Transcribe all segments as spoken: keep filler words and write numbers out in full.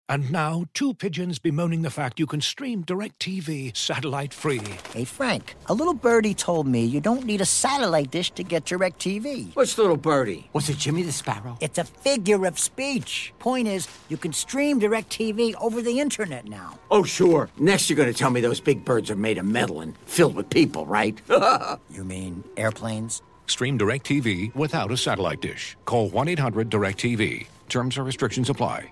And now, two pigeons bemoaning the fact you can stream DirecTV satellite-free. Hey, Frank, a little birdie told me you don't need a satellite dish to get DirecTV. What's little birdie? Was it Jimmy the Sparrow? It's a figure of speech. Point is, you can stream DirecTV over the internet now. Oh, sure. Next you're going to tell me those big birds are made of metal and filled with people, right? You mean airplanes? Stream DirecTV without a satellite dish. Call one eight hundred direct T V. Terms and restrictions apply.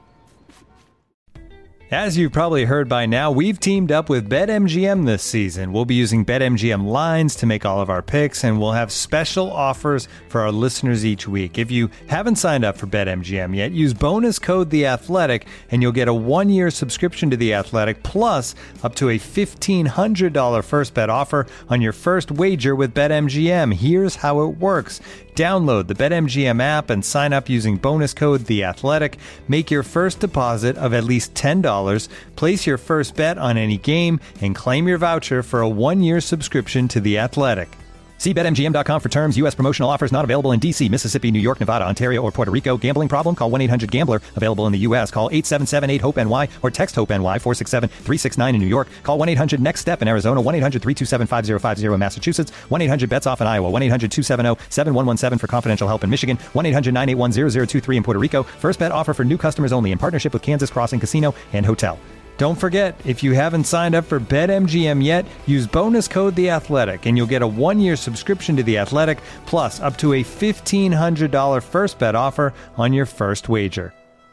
As you've probably heard by now, we've teamed up with BetMGM this season. We'll be using BetMGM lines to make all of our picks, and we'll have special offers for our listeners each week. If you haven't signed up for BetMGM yet, use bonus code The Athletic, and you'll get a one-year subscription to The Athletic, plus up to a fifteen hundred dollars first bet offer on your first wager with BetMGM. Here's how it works. Download the BetMGM app and sign up using bonus code The Athletic. Make your first deposit of at least ten dollars. Place your first bet on any game and claim your voucher for a one-year subscription to The Athletic. See Bet M G M dot com for terms. U S promotional offers not available in D C, Mississippi, New York, Nevada, Ontario, or Puerto Rico. Gambling problem? Call one eight hundred gambler. Available in the U S. Call eight seven seven eight hope N Y or text HOPE-NY four six seven three six nine in New York. Call one eight hundred next step in Arizona. one eight hundred three two seven five zero five zero in Massachusetts. one eight hundred bets off in Iowa. one eight hundred two seven zero seven one one seven for confidential help in Michigan. one eight hundred nine eight one zero zero two three in Puerto Rico. First bet offer for new customers only in partnership with Kansas Crossing Casino and Hotel. Don't forget, if you haven't signed up for BetMGM yet, use bonus code The Athletic, and you'll get a one-year subscription to The Athletic, plus up to a fifteen hundred dollars first bet offer on your first wager.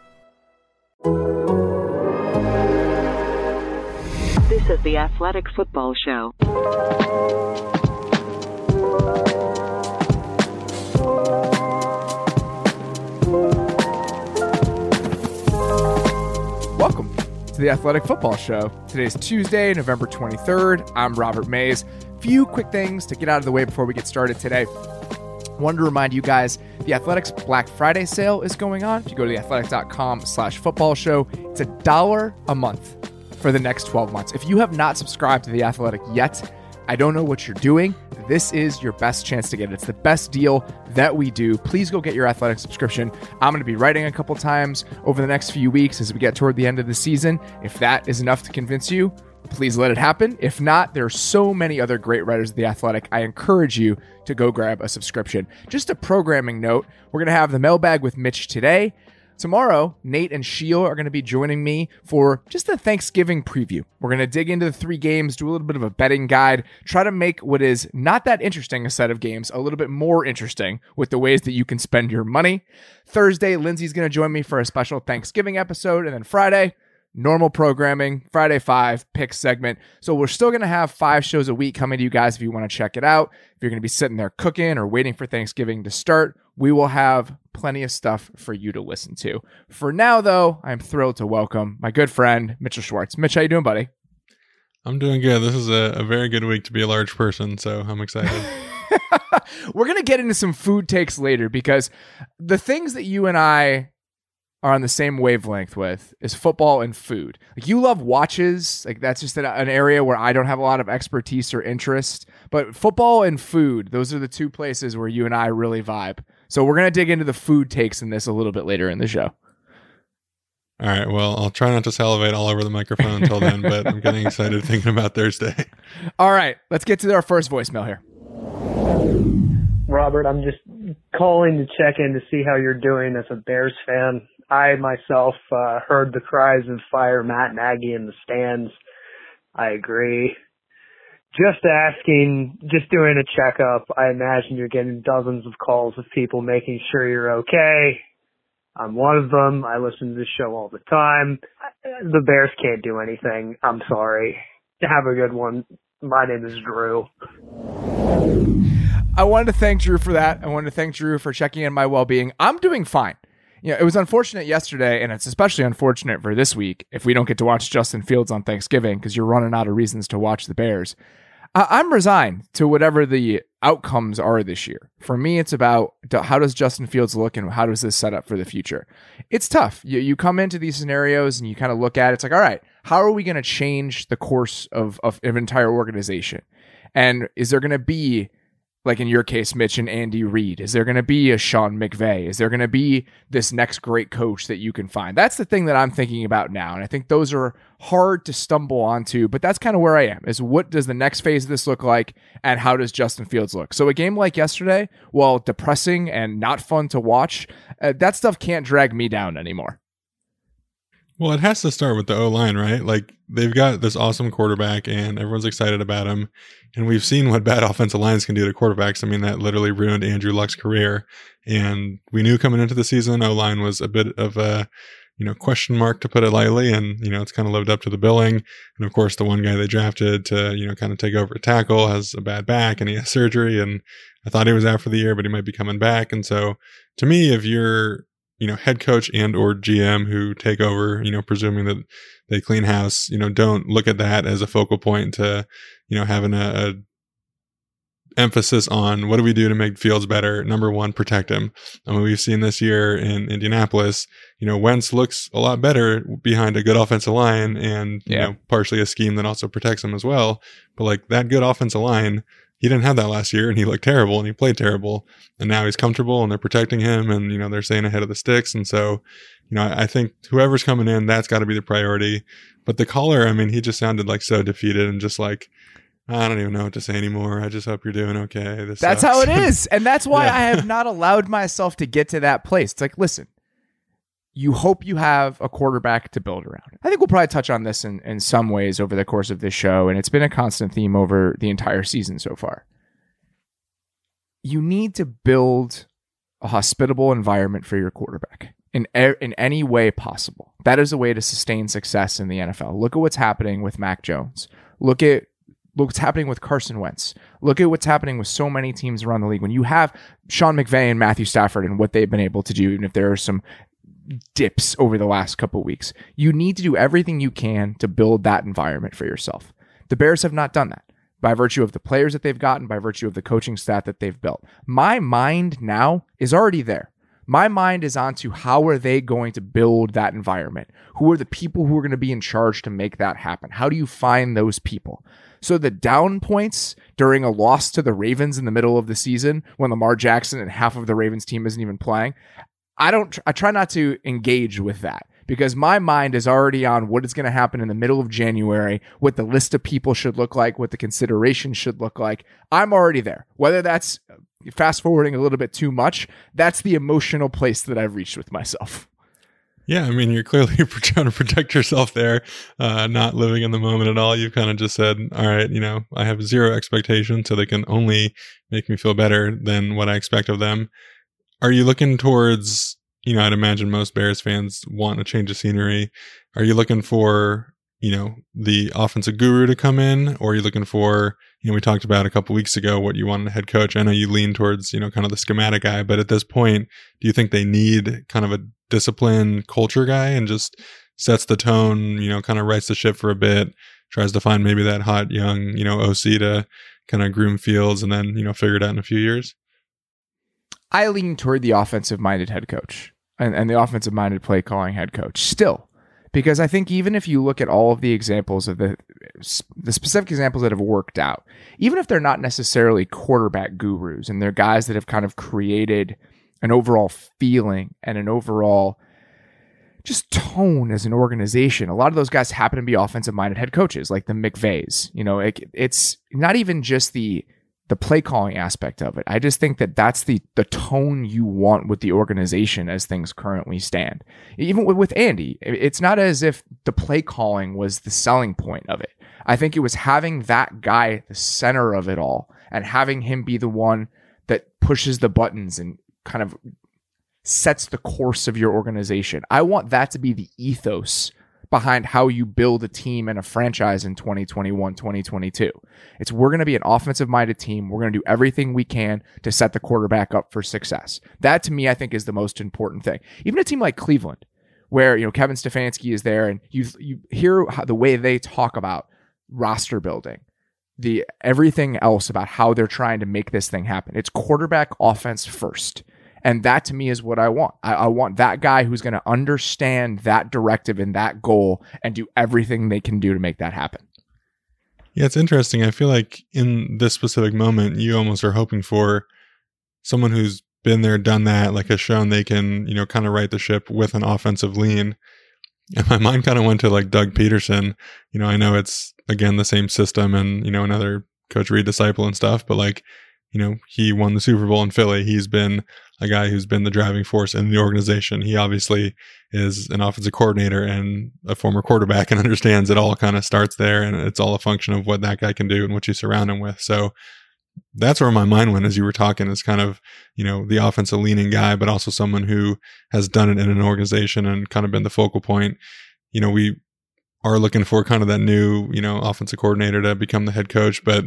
This is the Athletic Football Show. Welcome to the Athletic Football Show. Today's Tuesday, November twenty-third. I'm Robert Mays. Few quick things to get out of the way before we get started today. Wanted to remind you guys, the Athletics Black Friday sale is going on. If you go to theathletic.com slash football show, it's a dollar a month for the next twelve months. If you have not subscribed to The Athletic yet, I don't know what you're doing. This is your best chance to get it. It's the best deal that we do. Please go get your Athletic subscription. I'm going to be writing a couple times over the next few weeks as we get toward the end of the season. If that is enough to convince you, please let it happen. If not, there are so many other great writers at The Athletic. I encourage you to go grab a subscription. Just a programming note, we're going to have the mailbag with Mitch today. Tomorrow, Nate and Sheil are going to be joining me for just a Thanksgiving preview. We're going to dig into the three games, do a little bit of a betting guide, try to make what is not that interesting a set of games a little bit more interesting with the ways that you can spend your money. Thursday, Lindsay's going to join me for a special Thanksgiving episode. And then Friday, normal programming, Friday five, pick segment. So we're still going to have five shows a week coming to you guys if you want to check it out. If you're going to be sitting there cooking or waiting for Thanksgiving to start, we will have plenty of stuff for you to listen to. For now, though, I'm thrilled to welcome my good friend, Mitchell Schwartz. Mitch, how you doing, buddy? I'm doing good. This is a, a very good week to be a large person, so I'm excited. We're going to get into some food takes later because the things that you and I are on the same wavelength with is football and food. Like, you love watches. Like, that's just an, an area where I don't have a lot of expertise or interest. But football and food, those are the two places where you and I really vibe. So we're going to dig into the food takes in this a little bit later in the show. All right. Well, I'll try not to salivate all over the microphone until then, but I'm getting excited thinking about Thursday. All right. Let's get to our first voicemail here. Robert, I'm just calling to check in to see how you're doing as a Bears fan. I myself uh, heard the cries of fire Matt Nagy in the stands. I agree. Just asking, just doing a checkup. I imagine you're getting dozens of calls of people making sure you're okay. I'm one of them. I listen to this show all the time. The Bears can't do anything. I'm sorry. Have a good one. My name is Drew. I wanted to thank Drew for that. I wanted to thank Drew for checking in my well-being. I'm doing fine. You know, it was unfortunate yesterday, and it's especially unfortunate for this week if we don't get to watch Justin Fields on Thanksgiving because you're running out of reasons to watch the Bears. I- I'm resigned to whatever the outcomes are this year. For me, it's about how does Justin Fields look and how does this set up for the future? It's tough. You, you come into these scenarios and you kind of look at it. It's like, all right, how are we going to change the course of, of, of an entire organization? And is there going to be like in your case, Mitch and Andy Reid? Is there going to be a Sean McVay? Is there going to be this next great coach that you can find? That's the thing that I'm thinking about now. And I think those are hard to stumble onto, but that's kind of where I am, is what does the next phase of this look like, and how does Justin Fields look? So a game like yesterday, while depressing and not fun to watch, uh, that stuff can't drag me down anymore. Well, it has to start with the O-line, right? Like, they've got this awesome quarterback and everyone's excited about him. And we've seen what bad offensive lines can do to quarterbacks. I mean, that literally ruined Andrew Luck's career. And we knew coming into the season, O-line was a bit of a, you know, question mark, to put it lightly. And, you know, it's kind of lived up to the billing. And of course, the one guy they drafted to, you know, kind of take over a tackle has a bad back and he has surgery. And I thought he was out for the year, but he might be coming back. And so to me, if you're, you know, head coach and or G M who take over, you know, presuming that they clean house, you know, don't look at that as a focal point to, you know, having a, a emphasis on what do we do to make Fields better. Number one, protect him. I mean, we've seen this year in Indianapolis, you know, Wentz looks a lot better behind a good offensive line and, you yeah. know, partially a scheme that also protects him as well. But like that good offensive line, he didn't have that last year and he looked terrible and he played terrible, and now he's comfortable and they're protecting him and, you know, they're staying ahead of the sticks. And so, you know, I think whoever's coming in, that's got to be the priority. But the caller, I mean, he just sounded like so defeated and just like, I don't even know what to say anymore. I just hope you're doing okay. This that's sucks. how it is. And that's why Yeah. I have not allowed myself to get to that place. It's like, listen, you hope you have a quarterback to build around. I think we'll probably touch on this in, in some ways over the course of this show, and it's been a constant theme over the entire season so far. You need to build a hospitable environment for your quarterback in er- in any way possible. That is a way to sustain success in the N F L. Look at what's happening with Mac Jones. Look at Look what's happening with Carson Wentz. Look at what's happening with so many teams around the league. When you have Sean McVay and Matthew Stafford and what they've been able to do, even if there are some dips over the last couple of weeks, you need to do everything you can to build that environment for yourself. The Bears have not done that by virtue of the players that they've gotten, by virtue of the coaching staff that they've built. My mind now is already there. My mind is onto how are they going to build that environment? Who are the people who are going to be in charge to make that happen? How do you find those people? So the down points during a loss to the Ravens in the middle of the season when Lamar Jackson and half of the Ravens team isn't even playing, I don't, I try not to engage with that because my mind is already on what is going to happen in the middle of January, what the list of people should look like, what the consideration should look like. I'm already there. Whether that's fast forwarding a little bit too much, that's the emotional place that I've reached with myself. Yeah, I mean, you're clearly trying to protect yourself there, uh, not living in the moment at all. You've kind of just said, all right, you know, I have zero expectation, so they can only make me feel better than what I expect of them. Are you looking towards, you know, I'd imagine most Bears fans want a change of scenery. Are you looking for, you know, the offensive guru to come in, or are you looking for, you know, we talked about a couple weeks ago what you want in a head coach. I know you lean towards, you know, kind of the schematic guy, but at this point, do you think they need kind of a discipline culture guy and just sets the tone, you know, kind of rights the ship for a bit, tries to find maybe that hot young, you know, O C to kind of groom Fields and then, you know, figure it out in a few years? I lean toward the offensive-minded head coach and, and the offensive-minded play-calling head coach still, because I think even if you look at all of the examples of the the specific examples that have worked out, even if they're not necessarily quarterback gurus and they're guys that have kind of created an overall feeling and an overall just tone as an organization, a lot of those guys happen to be offensive-minded head coaches like the McVays. You know, it, it's not even just the the play calling aspect of it. I just think that that's the the tone you want with the organization as things currently stand. Even with, with Andy, it's not as if the play calling was the selling point of it. I think it was having that guy at the center of it all and having him be the one that pushes the buttons and kind of sets the course of your organization. I want that to be the ethos behind how you build a team and a franchise in twenty twenty-one, twenty twenty-two. It's we're going to be an offensive-minded team. We're going to do everything we can to set the quarterback up for success. That, to me, I think is the most important thing. Even a team like Cleveland, where, you know, Kevin Stefanski is there, and you you hear how, the way they talk about roster building, the everything else about how they're trying to make this thing happen. It's quarterback offense first. And that, to me, is what I want. I, I want that guy who's going to understand that directive and that goal and do everything they can do to make that happen. Yeah, it's interesting. I feel like in this specific moment, you almost are hoping for someone who's been there, done that, like has shown they can, you know, kind of right the ship with an offensive lean. And my mind kind of went to like Doug Peterson. You know, I know it's, again, the same system and, you know, another Coach Reid disciple and stuff, but like, you know, he won the Super Bowl in Philly. He's been a guy who's been the driving force in the organization. He obviously is an offensive coordinator and a former quarterback and understands it all kind of starts there. And it's all a function of what that guy can do and what you surround him with. So that's where my mind went as you were talking, is kind of, you know, the offensive leaning guy, but also someone who has done it in an organization and kind of been the focal point. You know, we are looking for kind of that new, you know, offensive coordinator to become the head coach, but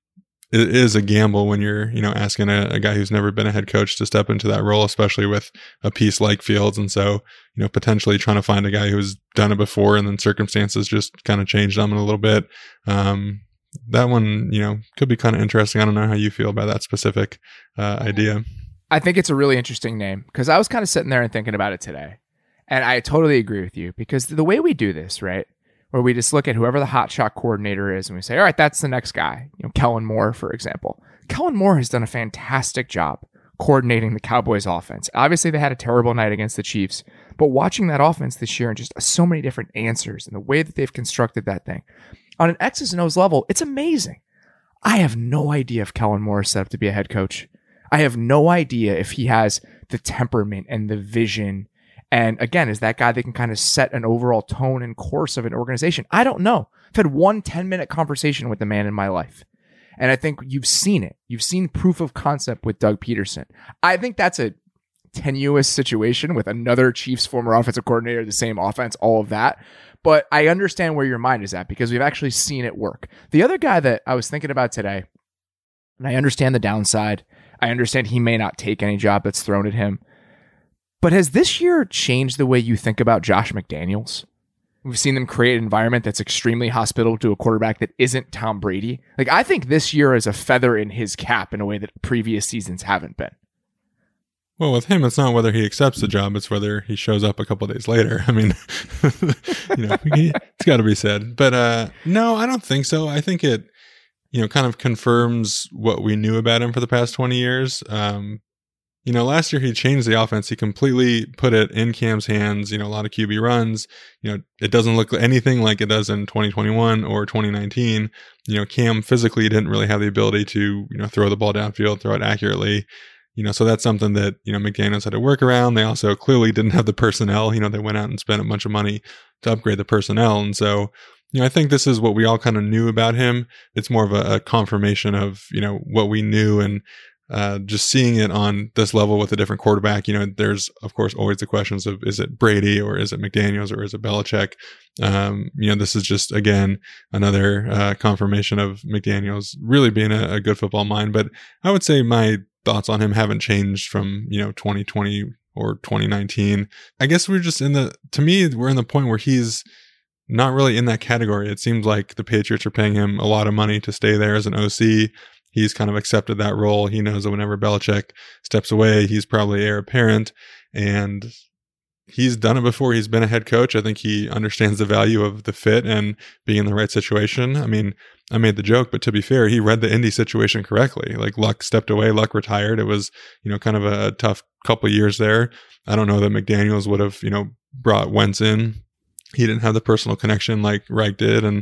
it is a gamble when you're, you know, asking a, a guy who's never been a head coach to step into that role, especially with a piece like Fields. And so, you know, potentially trying to find a guy who's done it before and then circumstances just kind of changed them a little bit. Um, that one, you know, could be kind of interesting. I don't know how you feel about that specific uh, idea. I think it's a really interesting name because I was kind of sitting there and thinking about it today. And I totally agree with you because the way we do this, right, where we just look at whoever the hotshot coordinator is and we say, all right, that's the next guy. You know, Kellen Moore, for example. Kellen Moore has done a fantastic job coordinating the Cowboys offense. Obviously, they had a terrible night against the Chiefs, but watching that offense this year and just so many different answers and the way that they've constructed that thing on an X's and O's level, it's amazing. I have no idea if Kellen Moore is set up to be a head coach. I have no idea if he has the temperament and the vision. And again, is that guy that can kind of set an overall tone and course of an organization? I don't know. I've had one ten minute conversation with the man in my life. And I think you've seen it. You've seen proof of concept with Doug Peterson. I think that's a tenuous situation with another Chiefs former offensive coordinator, the same offense, all of that. But I understand where your mind is at because we've actually seen it work. The other guy that I was thinking about today, and I understand the downside. I understand he may not take any job that's thrown at him. But has this year changed the way you think about Josh McDaniels? We've seen them create an environment that's extremely hospitable to a quarterback that isn't Tom Brady. Like, I think this year is a feather in his cap in a way that previous seasons haven't been. Well, with him, it's not whether he accepts the job, it's whether he shows up a couple of days later. I mean, you know, it's got to be said. But uh, no, I don't think so. I think it, you know, kind of confirms what we knew about him for the past twenty years. Um, You know, last year he changed the offense. He completely put it in Cam's hands, you know, a lot of Q B runs. You know, it doesn't look anything like it does in twenty twenty-one or twenty nineteen. You know, Cam physically didn't really have the ability to, you know, throw the ball downfield, throw it accurately. You know, so that's something that, you know, McDaniels had to work around. They also clearly didn't have the personnel. You know, they went out and spent a bunch of money to upgrade the personnel. And so, you know, I think this is what we all kind of knew about him. It's more of a, a confirmation of, you know, what we knew. And Uh, just seeing it on this level with a different quarterback, you know, there's of course always the questions of, is it Brady or is it McDaniels or is it Belichick? Um, you know, this is just, again, another uh, confirmation of McDaniels really being a, a good football mind. But I would say my thoughts on him haven't changed from, you know, twenty twenty or twenty nineteen. I guess we're just in the, to me, we're in the point where he's not really in that category. It seems like the Patriots are paying him a lot of money to stay there as an O C. He's kind of accepted that role. He knows that whenever Belichick steps away, he's probably heir apparent, and he's done it before. He's been a head coach. I think he understands the value of the fit and being in the right situation. I mean, I made the joke, but to be fair, he read the Indy situation correctly. Like, Luck stepped away, Luck retired. It was, you know, kind of a tough couple of years there. I don't know that McDaniels would have, you know, brought Wentz in. He didn't have the personal connection like Reich did, and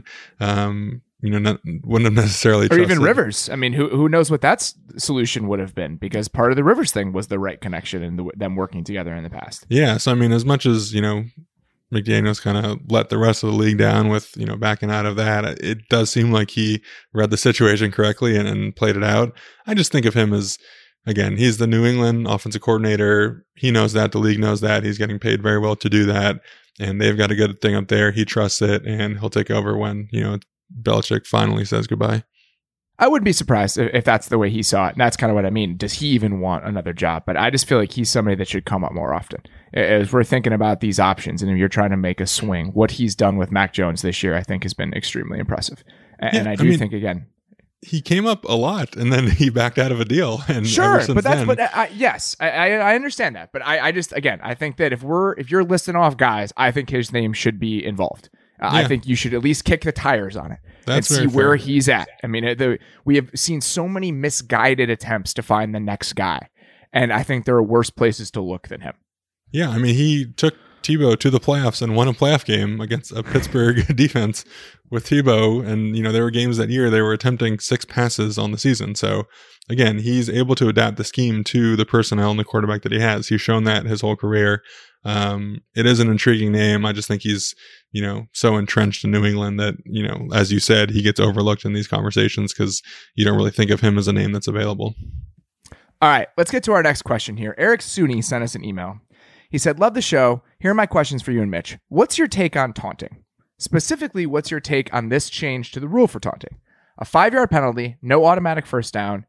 um you know, not, wouldn't have necessarily or trusted. even Rivers. I mean, who who knows what that s- solution would have been, because part of the Rivers thing was the right connection and the, them working together in the past. Yeah. So, I mean, as much as, you know, McDaniels kind of let the rest of the league down with, you know, backing out of that, it does seem like he read the situation correctly and, and played it out. I just think of him as, again, he's the New England offensive coordinator. He knows that. The league knows that. He's getting paid very well to do that. And they've got a good thing up there. He trusts it, and he'll take over when, you know, Belichick finally says goodbye. I wouldn't be surprised if, if that's the way he saw it. And that's kind of what I mean. Does he even want another job? But I just feel like he's somebody that should come up more often. As we're thinking about these options and if you're trying to make a swing, what he's done with Mac Jones this year, I think has been extremely impressive. And, yeah, and I do I mean, think, again, he came up a lot and then he backed out of a deal. And sure, but that's, then, but I, yes, I, I, I understand that. But I, I just, again, I think that if we're, if you're listing off guys, I think his name should be involved. Uh, Yeah. I think you should at least kick the tires on it That's and see very fair. where he's at. I mean, the, we have seen so many misguided attempts to find the next guy, and I think there are worse places to look than him. Yeah, I mean, he took Tebow to the playoffs and won a playoff game against a Pittsburgh defense with Tebow. And, you know, there were games that year they were attempting six passes on the season. So, again, he's able to adapt the scheme to the personnel and the quarterback that he has. He's shown that his whole career. Um, it is an intriguing name. I just think he's, you know, so entrenched in New England that, you know, as you said, he gets overlooked in these conversations because you don't really think of him as a name that's available. All right, let's get to our next question here. Eric Suni sent us an email. He said, love the show. Here are my questions for you and Mitch. What's your take on taunting? Specifically, what's your take on this change to the rule for taunting? A five-yard penalty, no automatic first down,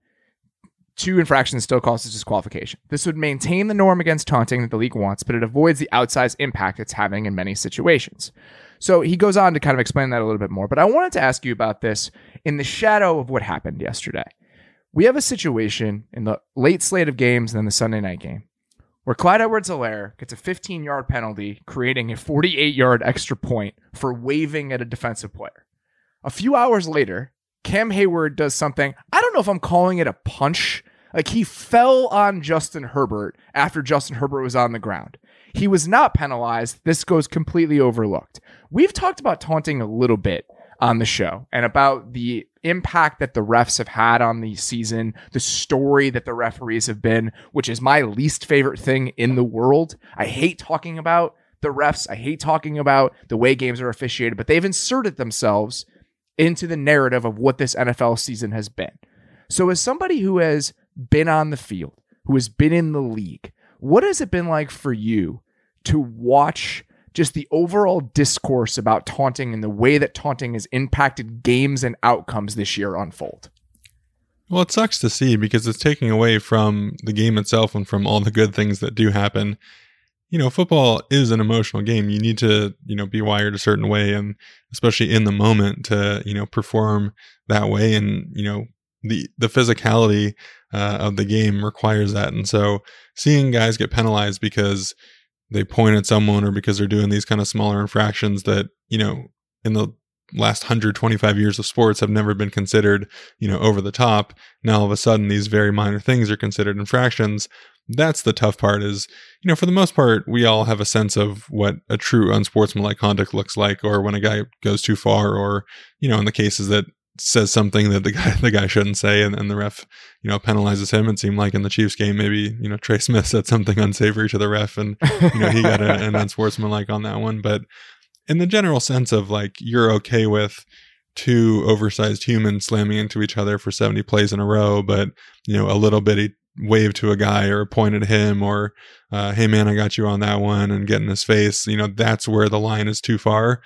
two infractions still causes disqualification. This would maintain the norm against taunting that the league wants, but it avoids the outsized impact it's having in many situations. So he goes on to kind of explain that a little bit more, but I wanted to ask you about this in the shadow of what happened yesterday. We have a situation in the late slate of games and then the Sunday night game where Clyde Edwards-Helaire gets a fifteen-yard penalty, creating a forty-eight-yard extra point for waving at a defensive player. A few hours later, Cam Hayward does something, I don't know if I'm calling it a punch. Like, he fell on Justin Herbert after Justin Herbert was on the ground. He was not penalized. This goes completely overlooked. We've talked about taunting a little bit on the show and about the impact that the refs have had on the season, the story that the referees have been, which is my least favorite thing in the world. I hate talking about the refs. I hate talking about the way games are officiated, but they've inserted themselves into the narrative of what this N F L season has been. So as somebody who has been on the field, who has been in the league, what has it been like for you to watch just the overall discourse about taunting and the way that taunting has impacted games and outcomes this year unfold? Well, it sucks to see because it's taking away from the game itself and from all the good things that do happen. You know, football is an emotional game. You need to, you know, be wired a certain way, and especially in the moment to, you know, perform that way. And, you know, the, the physicality uh, of the game requires that. And so seeing guys get penalized because they point at someone or because they're doing these kind of smaller infractions that, you know, in the last one hundred twenty-five years of sports have never been considered, you know, over the top. Now all of a sudden these very minor things are considered infractions. That's the tough part is, you know, for the most part, we all have a sense of what a true unsportsmanlike conduct looks like, or when a guy goes too far, or, you know, in the cases that says something that the guy the guy shouldn't say, and, and the ref, you know, penalizes him. It seemed like in the Chiefs game, maybe, you know, Trey Smith said something unsavory to the ref, and, you know, he got a, an unsportsmanlike on that one. But in the general sense of like, you're okay with two oversized humans slamming into each other for seventy plays in a row, but, you know, a little bitty wave to a guy or point at him, or, uh, hey man, I got you on that one, and get in his face, you know, that's where the line is too far.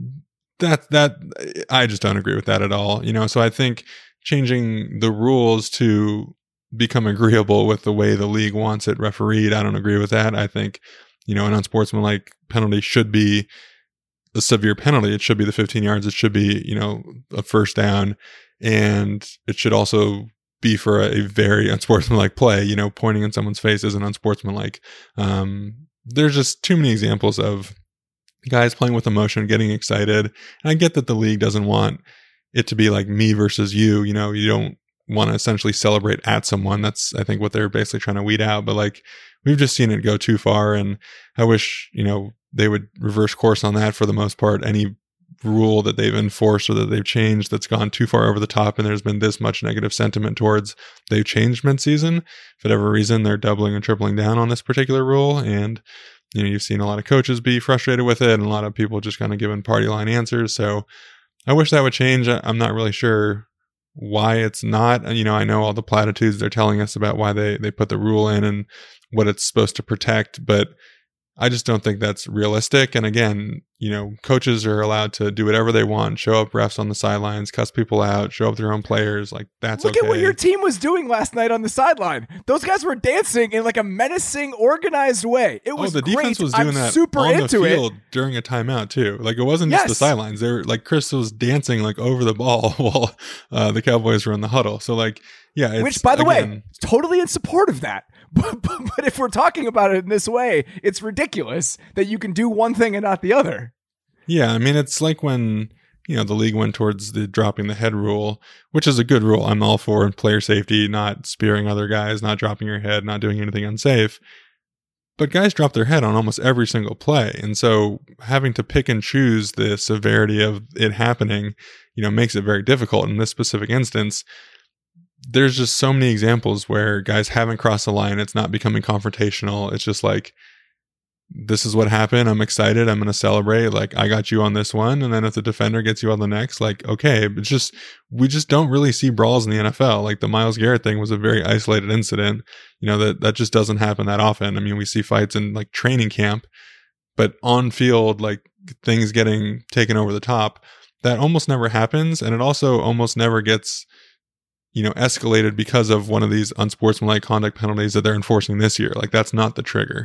That, that, I just don't agree with that at all. You know, so I think changing the rules to become agreeable with the way the league wants it refereed, I don't agree with that. I think, you know, an unsportsmanlike penalty should be a severe penalty. It should be the fifteen yards. It should be, you know, a first down, and it should also be for a, a very unsportsmanlike play. You know, pointing in someone's face isn't unsportsmanlike. Um, there's just too many examples of guys playing with emotion, getting excited. And I get that the league doesn't want it to be like me versus you. You know, you don't want to essentially celebrate at someone. That's, I think, what they're basically trying to weed out. But like, we've just seen it go too far. And I wish, you know, they would reverse course on that for the most part. Any rule that they've enforced or that they've changed that's gone too far over the top, and there's been this much negative sentiment towards they've changed mid-season, for whatever reason, they're doubling and tripling down on this particular rule. And you know, you've seen a lot of coaches be frustrated with it, and a lot of people just kind of giving party line answers. So I wish that would change. I'm not really sure why it's not. You know, I know all the platitudes they're telling us about why they, they put the rule in and what it's supposed to protect, but I just don't think that's realistic. And again, you know, coaches are allowed to do whatever they want, show up refs on the sidelines, cuss people out, show up their own players. Like, that's Look okay. at what your team was doing last night on the sideline. Those guys were dancing in like a menacing, organized way. It was oh, the great. defense was doing I'm that super on into the field it. during a timeout too. Like, it wasn't Yes. just the sidelines. They were like, Chris was dancing like over the ball while uh, the Cowboys were in the huddle. So like, yeah. It's, Which, by the again, way, totally in support of that. But, but, but if we're talking about it in this way, it's ridiculous that you can do one thing and not the other. Yeah, I mean, it's like when, you know, the league went towards the dropping the head rule, which is a good rule. I'm all for player safety, not spearing other guys, not dropping your head, not doing anything unsafe. But guys drop their head on almost every single play. And so having to pick and choose the severity of it happening, you know, makes it very difficult. In this specific instance, there's just so many examples where guys haven't crossed the line. It's not becoming confrontational. It's just like, this is what happened. I'm excited. I'm going to celebrate. Like, I got you on this one. And then if the defender gets you on the next, like, okay, it's just, we just don't really see brawls in the N F L. Like the Myles Garrett thing was a very isolated incident. You know, that, that just doesn't happen that often. I mean, we see fights in like training camp, but on field, like things getting taken over the top, that almost never happens. And it also almost never gets, you know, escalated because of one of these unsportsmanlike conduct penalties that they're enforcing this year. Like that's not the trigger.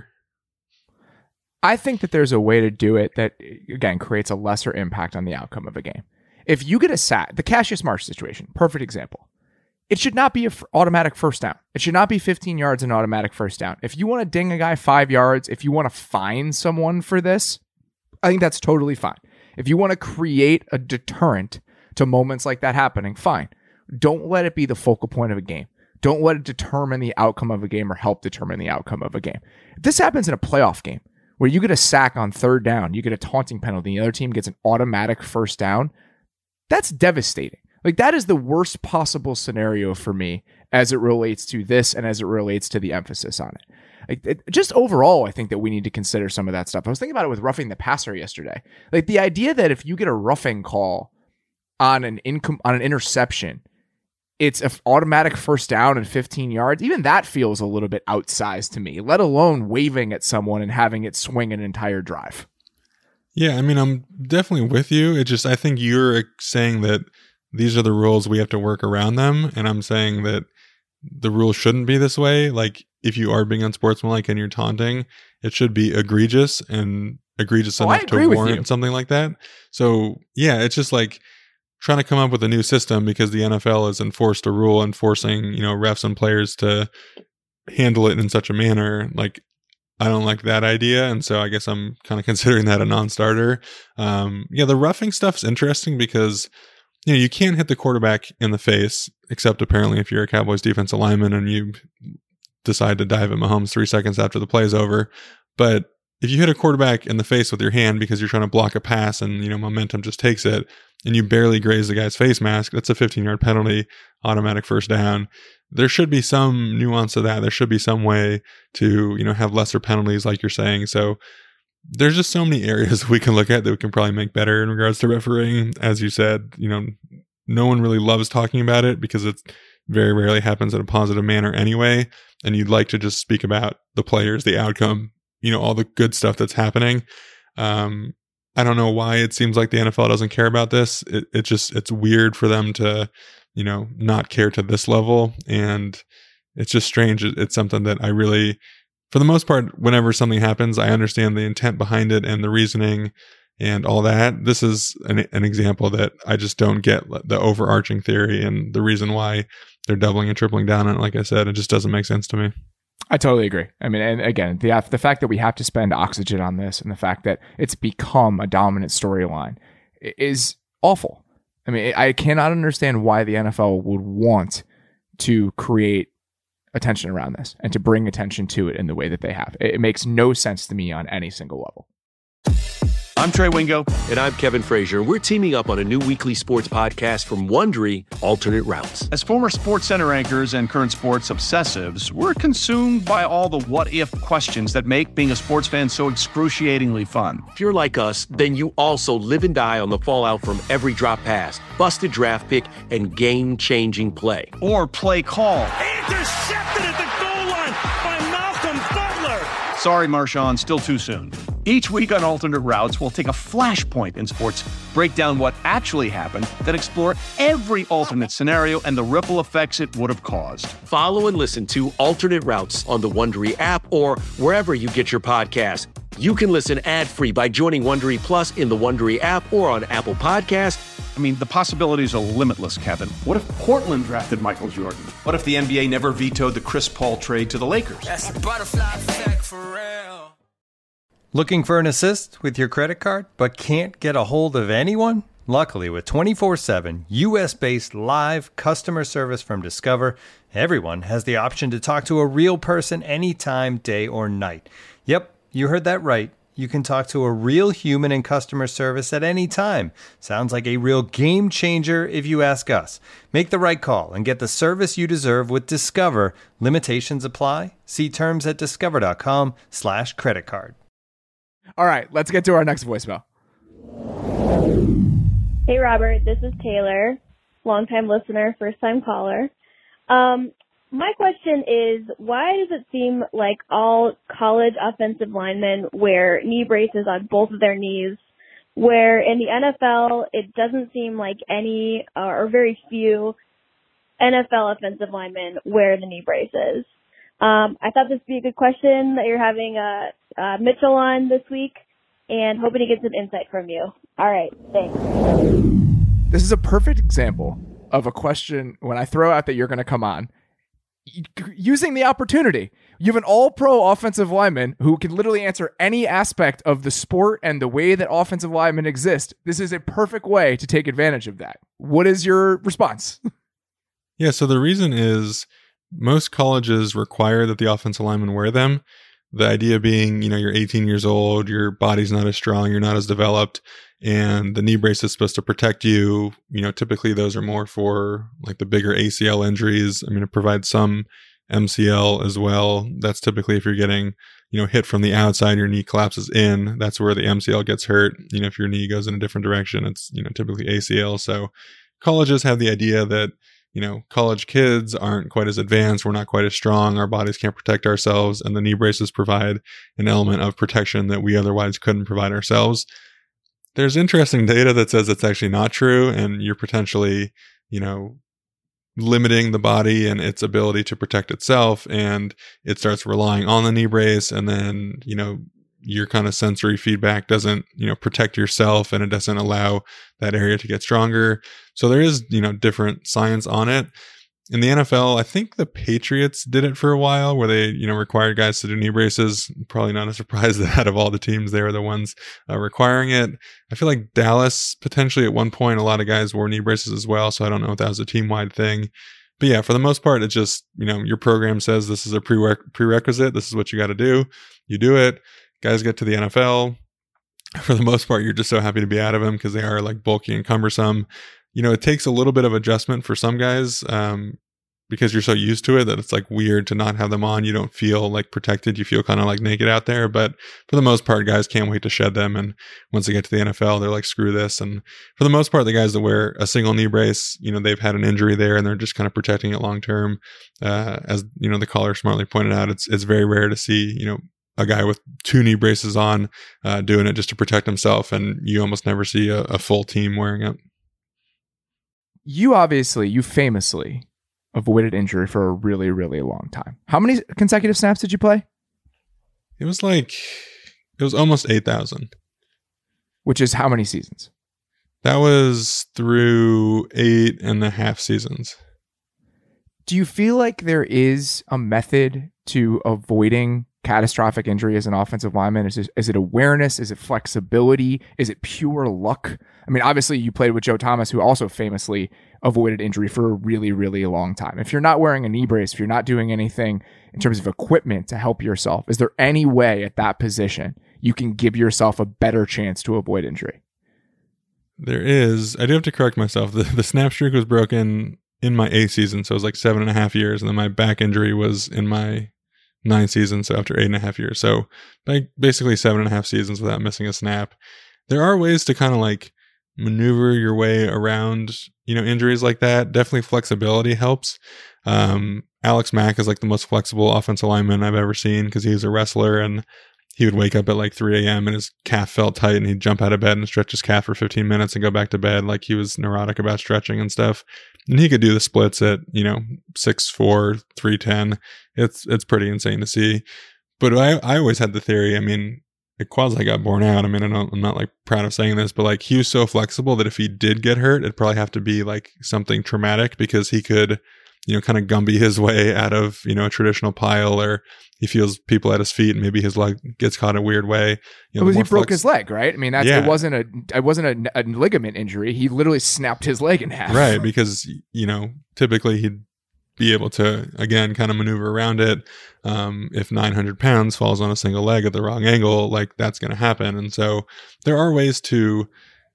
I think that there's a way to do it that, again, creates a lesser impact on the outcome of a game. If you get a sack, the Cassius Marsh situation, perfect example. It should not be an f- automatic first down. It should not be fifteen yards and automatic first down. If you want to ding a guy five yards, if you want to fine someone for this, I think that's totally fine. If you want to create a deterrent to moments like that happening, fine. Don't let it be the focal point of a game. Don't let it determine the outcome of a game or help determine the outcome of a game. If this happens in a playoff game, where you get a sack on third down, you get a taunting penalty, the other team gets an automatic first down, that's devastating. Like that is the worst possible scenario for me as it relates to this and as it relates to the emphasis on it. Like it, just overall, I think that we need to consider some of that stuff. I was thinking about it with roughing the passer yesterday. Like the idea that if you get a roughing call on an incom- on an interception, it's an automatic first down and fifteen yards. Even that feels a little bit outsized to me, let alone waving at someone and having it swing an entire drive. Yeah, I mean, I'm definitely with you. It just, I think you're saying that these are the rules, we have to work around them. And I'm saying that the rules shouldn't be this way. Like, if you are being unsportsmanlike and you're taunting, it should be egregious and egregious oh, enough to warrant something like that. So, yeah, it's just like trying to come up with a new system because the N F L has enforced a rule enforcing, you know, refs and players to handle it in such a manner. Like, I don't like that idea. And so I guess I'm kind of considering that a non-starter. Um, yeah, the roughing stuff is interesting because, you know, you can't hit the quarterback in the face, except apparently if you're a Cowboys defensive lineman and you decide to dive at Mahomes three seconds after the play is over. But if you hit a quarterback in the face with your hand because you're trying to block a pass and, you know, momentum just takes it, and you barely graze the guy's face mask, that's a fifteen-yard penalty, automatic first down. There should be some nuance to that. There should be some way to, you know, have lesser penalties like you're saying. So there's just so many areas we can look at that we can probably make better in regards to refereeing. As you said, you know, no one really loves talking about it because it very rarely happens in a positive manner anyway. And you'd like to just speak about the players, the outcome, you know, all the good stuff that's happening. Um, I don't know why it seems like the N F L doesn't care about this. It, it just, it's weird for them to, you know, not care to this level. And it's just strange. It, it's something that I really, for the most part, whenever something happens, I understand the intent behind it and the reasoning and all that. This is an, an example that I just don't get the overarching theory and the reason why they're doubling and tripling down on it. Like I said, it just doesn't make sense to me. I totally agree. I mean, and again, the the fact that we have to spend oxygen on this and the fact that it's become a dominant storyline is awful. I mean, I cannot understand why the N F L would want to create attention around this and to bring attention to it in the way that they have. It makes no sense to me on any single level. I'm Trey Wingo. And I'm Kevin Frazier. We're teaming up on a new weekly sports podcast from Wondery, Alternate Routes. As former Sports Center anchors and current sports obsessives, we're consumed by all the what-if questions that make being a sports fan so excruciatingly fun. If you're like us, then you also live and die on the fallout from every drop pass, busted draft pick, and game-changing play. Or play call. Intercepted at the goal line by Malcolm Butler. Sorry, Marshawn, still too soon. Each week on Alternate Routes, we'll take a flashpoint in sports, break down what actually happened, then explore every alternate scenario and the ripple effects it would have caused. Follow and listen to Alternate Routes on the Wondery app or wherever you get your podcasts. You can listen ad-free by joining Wondery Plus in the Wondery app or on Apple Podcasts. I mean, the possibilities are limitless, Kevin. What if Portland drafted Michael Jordan? What if the N B A never vetoed the Chris Paul trade to the Lakers? That's a butterfly effect for real. Looking for an assist with your credit card, but can't get a hold of anyone? Luckily, with twenty-four seven U S-based live customer service from Discover, everyone has the option to talk to a real person anytime, day or night. Yep, you heard that right. You can talk to a real human in customer service at any time. Sounds like a real game changer if you ask us. Make the right call and get the service you deserve with Discover. Limitations apply. See terms at discover.com slash credit card. All right, let's get to our next voicemail. Hey, Robert, this is Taylor, longtime listener, first-time caller. Um, my question is, why does it seem like all college offensive linemen wear knee braces on both of their knees, where in the N F L, it doesn't seem like any uh, or very few N F L offensive linemen wear the knee braces? Um, I thought this would be a good question that you're having uh, uh, Mitchell on this week, and hoping to get some insight from you. All right, thanks. This is a perfect example of a question when I throw out that you're going to come on, using the opportunity. You have an all-pro offensive lineman who can literally answer any aspect of the sport and the way that offensive linemen exist. This is a perfect way to take advantage of that. What is your response? Yeah, so the reason is most colleges require that the offensive linemen wear them. The idea being, you know, you're eighteen years old, your body's not as strong, you're not as developed, and the knee brace is supposed to protect you. You know, typically those are more for like the bigger A C L injuries. I mean, it provides some M C L as well. That's typically if you're getting, you know, hit from the outside, your knee collapses in. That's where the M C L gets hurt. You know, if your knee goes in a different direction, it's, you know, typically A C L. So colleges have the idea that, you know, college kids aren't quite as advanced. We're not quite as strong. Our bodies can't protect ourselves. And the knee braces provide an element of protection that we otherwise couldn't provide ourselves. There's interesting data that says it's actually not true. And you're potentially, you know, limiting the body and its ability to protect itself. And it starts relying on the knee brace. And then, you know, your kind of sensory feedback doesn't, you know, protect yourself, and it doesn't allow that area to get stronger. So there is, you know, different science on it. In the N F L, I think the Patriots did it for a while where they, you know, required guys to do knee braces. Probably not a surprise that out of all the teams, they were the ones uh, requiring it. I feel like Dallas, potentially at one point, a lot of guys wore knee braces as well. So I don't know if that was a team-wide thing. But yeah, for the most part, it's just, you know, your program says this is a prereq- prerequisite. This is what you got to do. You do it. Guys get to the N F L. For the most part, you're just so happy to be out of them because they are like bulky and cumbersome. You know, it takes a little bit of adjustment for some guys um, because you're so used to it that it's like weird to not have them on. You don't feel like protected. You feel kind of like naked out there. But for the most part, guys can't wait to shed them. And once they get to the N F L, they're like, screw this. And for the most part, the guys that wear a single knee brace, you know, they've had an injury there and they're just kind of protecting it long term. Uh, as, you know, the caller smartly pointed out, it's it's very rare to see, you know, a guy with two knee braces on uh, doing it just to protect himself. And you almost never see a, a full team wearing it. You obviously, you famously avoided injury for a really, really long time. How many consecutive snaps did you play? It was like, it was almost eight thousand. Which is how many seasons? That was through eight and a half seasons. Do you feel like there is a method to avoiding catastrophic injury as an offensive lineman? Is it, is it awareness? Is it flexibility? Is it pure luck? I mean, obviously you played with Joe Thomas, who also famously avoided injury for a really, really long time. If you're not wearing a knee brace, if you're not doing anything in terms of equipment to help yourself, is there any way at that position you can give yourself a better chance to avoid injury? There is. I do have to correct myself. The, the snap streak was broken in my eighth season, so it was like seven and a half years. And then my back injury was in my nine seasons, so after eight and a half years. So like basically seven and a half seasons without missing a snap. There are ways to kind of like maneuver your way around, you know, injuries like that. Definitely flexibility helps. Um, Alex Mack is like the most flexible offensive lineman I've ever seen because he's a wrestler, and he would wake up at like three a.m. and his calf felt tight and he'd jump out of bed and stretch his calf for fifteen minutes and go back to bed. Like he was neurotic about stretching and stuff. And he could do the splits at, you know, six four, three ten. It's it's pretty insane to see. But I, I always had the theory, I mean, it quasi got borne out. I mean, I don't, I'm not like proud of saying this, but like he was so flexible that if he did get hurt, it'd probably have to be like something traumatic because he could you know, kind of Gumby his way out of, you know, a traditional pile, or he feels people at his feet and maybe his leg gets caught in a weird way. You know, because he broke flex- his leg, right? I mean, that's, yeah. it wasn't a, it wasn't a, a ligament injury. He literally snapped his leg in half. Right. Because, you know, typically he'd be able to, again, kind of maneuver around it. Um, if nine hundred pounds falls on a single leg at the wrong angle, like that's going to happen. And so there are ways to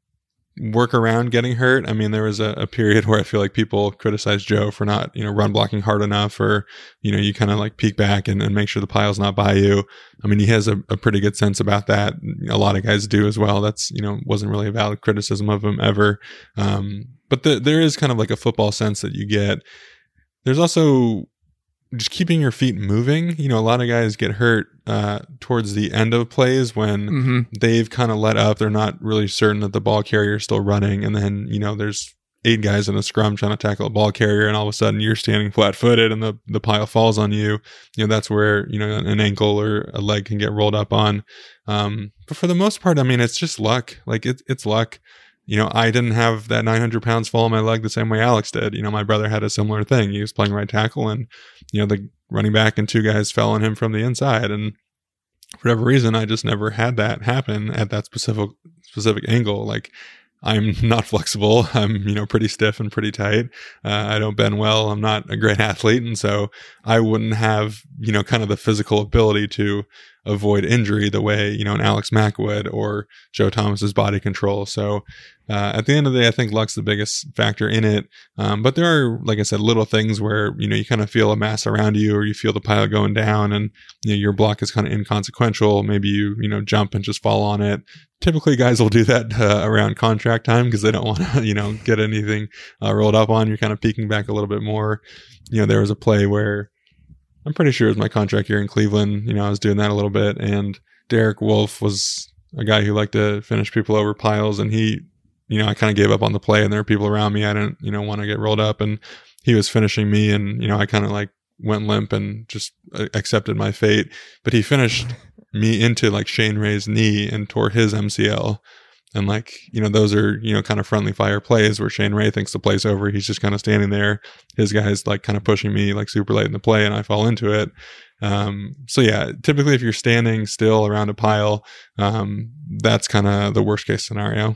work around getting hurt. I mean, there was a, a period where I feel like people criticized Joe for not, you know, run blocking hard enough, or, you know, you kind of like peek back and, and make sure the pile's not by you. I mean, he has a, a pretty good sense about that. A lot of guys do as well. That's, you know, wasn't really a valid criticism of him ever. Um, but the, there is kind of like a football sense that you get. There's also just keeping your feet moving. You know, a lot of guys get hurt uh, towards the end of plays when mm-hmm. they've kind of let up. They're not really certain that the ball carrier is still running. And then, you know, there's eight guys in a scrum trying to tackle a ball carrier, and all of a sudden you're standing flat footed and the, the pile falls on you. You know, that's where, you know, an ankle or a leg can get rolled up on. Um, but for the most part, I mean, it's just luck. Like it, it's luck. You know, I didn't have that nine hundred pounds fall on my leg the same way Alex did. You know, my brother had a similar thing. He was playing right tackle, and, you know, the running back and two guys fell on him from the inside. And for whatever reason, I just never had that happen at that specific, specific angle. Like, I'm not flexible. I'm, you know, pretty stiff and pretty tight. Uh, I don't bend well. I'm not a great athlete. And so I wouldn't have, you know, kind of the physical ability to avoid injury the way, you know, an Alex Mack would, or Joe Thomas's body control. So uh, at the end of the day, I think luck's the biggest factor in it. Um, but there are, like I said, little things where, you know, you kind of feel a mass around you, or you feel the pile going down, and, you know, your block is kind of inconsequential. Maybe you, you know, jump and just fall on it. Typically guys will do that uh, around contract time because they don't want to, you know, get anything uh, rolled up on. You're kind of peeking back a little bit more. You know, there was a play where I'm pretty sure it was my contract year in Cleveland. You know, I was doing that a little bit, and Derek Wolfe was a guy who liked to finish people over piles, and he, you know, I kind of gave up on the play, and there were people around me. I didn't, you know, want to get rolled up, and he was finishing me, and, you know, I kind of like went limp and just accepted my fate. But he finished me into like Shane Ray's knee and tore his M C L. And like, you know, those are, you know, kind of friendly fire plays where Shane Ray thinks the play's over. He's just kind of standing there. His guy's like kind of pushing me like super late in the play, and I fall into it. Um, so yeah, typically if you're standing still around a pile, um, that's kind of the worst case scenario.